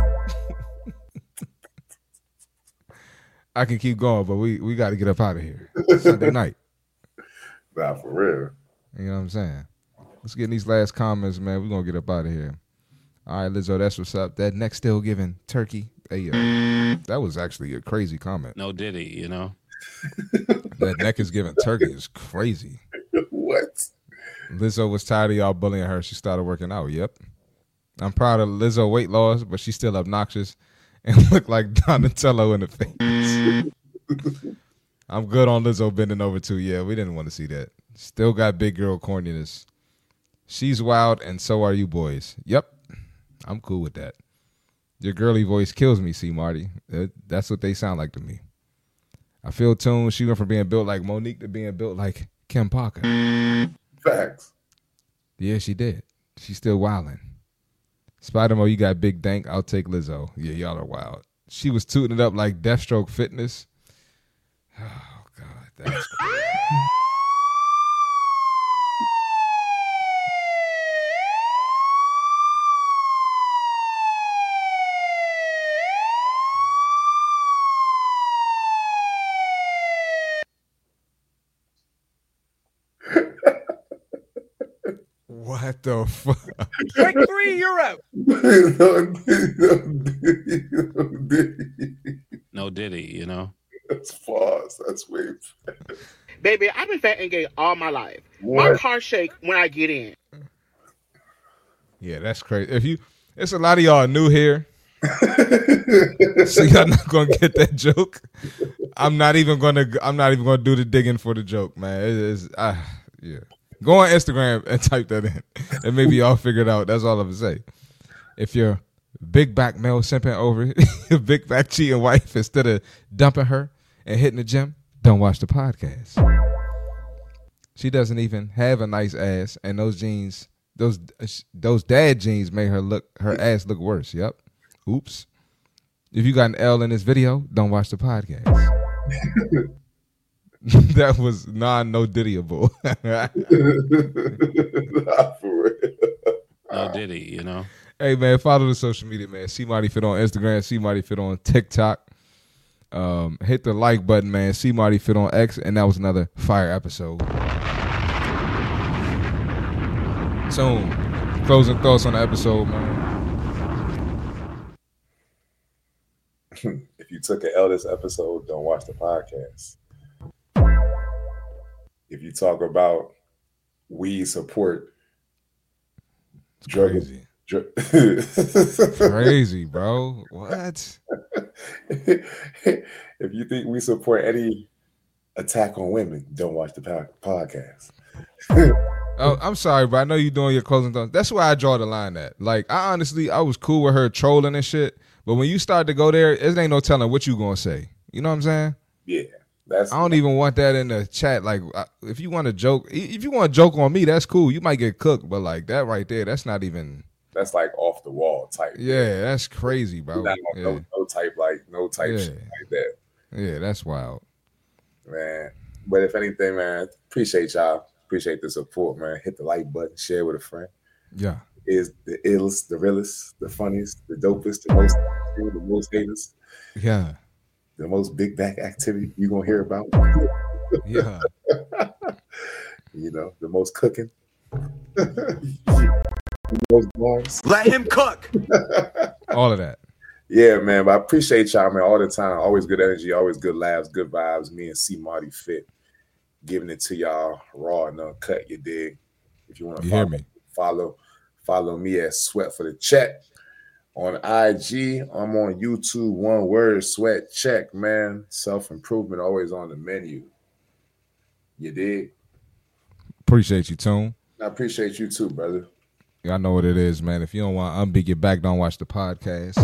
I can keep going, but we, we got to get up out of here. Sunday night. Nah, for real. You know what I'm saying? Let's get in these last comments, man. We're going to get up out of here. All right, Lizzo, that's what's up. That neck still giving turkey. Hey, uh, that was actually a crazy comment. No Diddy, you know? That neck is giving turkey is crazy. What? Lizzo was tired of y'all bullying her. She started working out. Yep. I'm proud of Lizzo weight loss, but she's still obnoxious and look like Donatello in the face. I'm good on Lizzo bending over too. Yeah, we didn't want to see that. Still got big girl corniness. She's wild, and so are you boys. Yep. I'm cool with that. Your girly voice kills me, C. Marty. That's what they sound like to me. I feel tuned. She went from being built like Monique to being built like Kim Parker. Facts. Yeah, she did. She's still wilding. Spider-Mo, you got big dank. I'll take Lizzo. Yeah, y'all are wild. She was tooting it up like Deathstroke Fitness. Oh, God. That's crazy. What the fuck? Strike three, you're out. no, no, no Diddy. No Diddy, you know. That's false. That's way. Baby, I've been fat and gay all my life. What? My car shake when I get in. Yeah, that's crazy. If you, it's a lot of y'all new here, so y'all not gonna get that joke. I'm not even gonna. I'm not even gonna do the digging for the joke, man. It is. Uh, yeah. Go on Instagram and type that in, and maybe y'all figure it out. That's all I'm gonna say. If you're big back male simping over your big back cheating wife instead of dumping her and hitting the gym, don't watch the podcast. She doesn't even have a nice ass, and those jeans, those those dad jeans, made her look her ass look worse. Yep. Oops. If you got an L in this video, don't watch the podcast. That was non no Diddyable. No Diddy, you know. Hey man, follow the social media, man. C Marty Fit on Instagram, C Marty Fit on TikTok. Um, hit the like button, man. C Marty Fit on X, and that was another fire episode. Soon, closing thoughts on the episode, man. If you took an L this episode, don't watch the podcast. If you talk about we support drug, crazy. Drug, crazy, bro. What? If you think we support any attack on women, don't watch the po- podcast. Oh, I'm sorry, but I know you're doing your closing thoughts. That's why I draw the line at. Like, I honestly, I was cool with her trolling and shit, but when you start to go there, it ain't no telling what you gonna say. You know what I'm saying? Yeah. That's, I don't even want that in the chat. Like, if you want to joke, if you want to joke on me, that's cool. You might get cooked, but like that right there, that's not even. That's like off the wall type. Yeah, that's crazy, bro. Not Yeah. no, no type like no type Yeah. shit like that. Yeah, that's wild, man. But if anything, man, appreciate y'all. Appreciate the support, man. Hit the like button, share with a friend. Yeah, is the illest, the realest, the funniest, the dopest, the most, the most haters. Yeah. The most big back activity you're gonna hear about. Yeah. You know, the most cooking. The most bars. Let him cook. All of that. Yeah, man. But I appreciate y'all, man, all the time. Always good energy, always good laughs, good vibes. Me and C Marty Fit giving it to y'all raw and uncut, you dig? If you want to You follow hear me. follow, follow me at Sweat for the Check. On I G, I'm on YouTube, one word, Sweat Check, man. Self-improvement always on the menu. You dig? Appreciate you, Tune. I appreciate you too, brother. I know what it is, man. If you don't want to unbig your back, don't watch the podcast.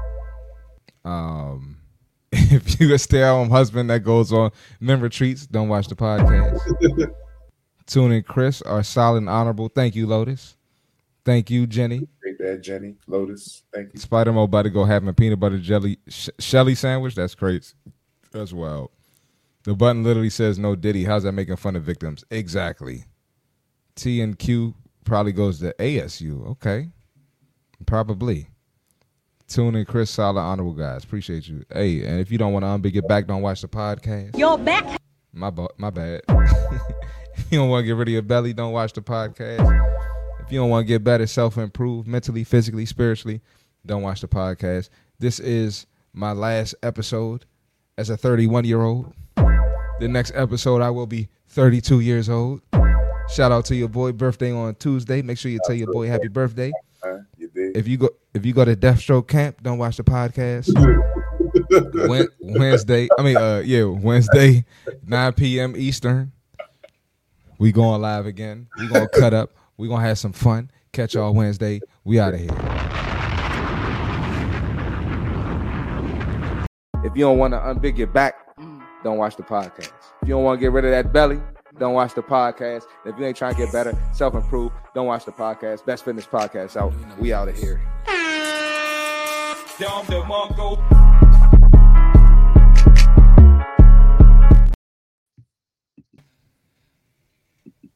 Um, if you're a stay-at-home husband that goes on men retreats, don't watch the podcast. Tune and Chris are solid and honorable. Thank you, Lotus. Thank you, Jenny. Great dad, Jenny. Lotus. Thank you. Spider-Man about to go have a peanut butter jelly sh- Shelly sandwich. That's crazy. That's wild. The button literally says no Diddy. How's that making fun of victims? Exactly. T and Q probably goes to A S U. Okay. Probably. Tune in, Chris, solid, honorable guys. Appreciate you. Hey, and if you don't want to unbig your back, don't watch the podcast. Your back. My, bu- my bad. If you don't want to get rid of your belly, don't watch the podcast. If you don't want to get better, self-improve mentally, physically, spiritually, don't watch the podcast. This is my last episode as a thirty-one-year-old. The next episode, I will be thirty-two years old. Shout out to your boy. Birthday on Tuesday. Make sure you tell your boy happy birthday. If you go if you go to Deathstroke Camp, don't watch the podcast. Wed- Wednesday, I mean, uh, yeah, Wednesday, nine p.m. Eastern. We going live again. We gonna cut up. We gonna have some fun. Catch y'all Wednesday. We out of here. If you don't want to unbig your back, don't watch the podcast. If you don't want to get rid of that belly, don't watch the podcast. If you ain't trying to get better, self-improve, don't watch the podcast. Best Fitness Podcast out. We out of here. Down the Mongo.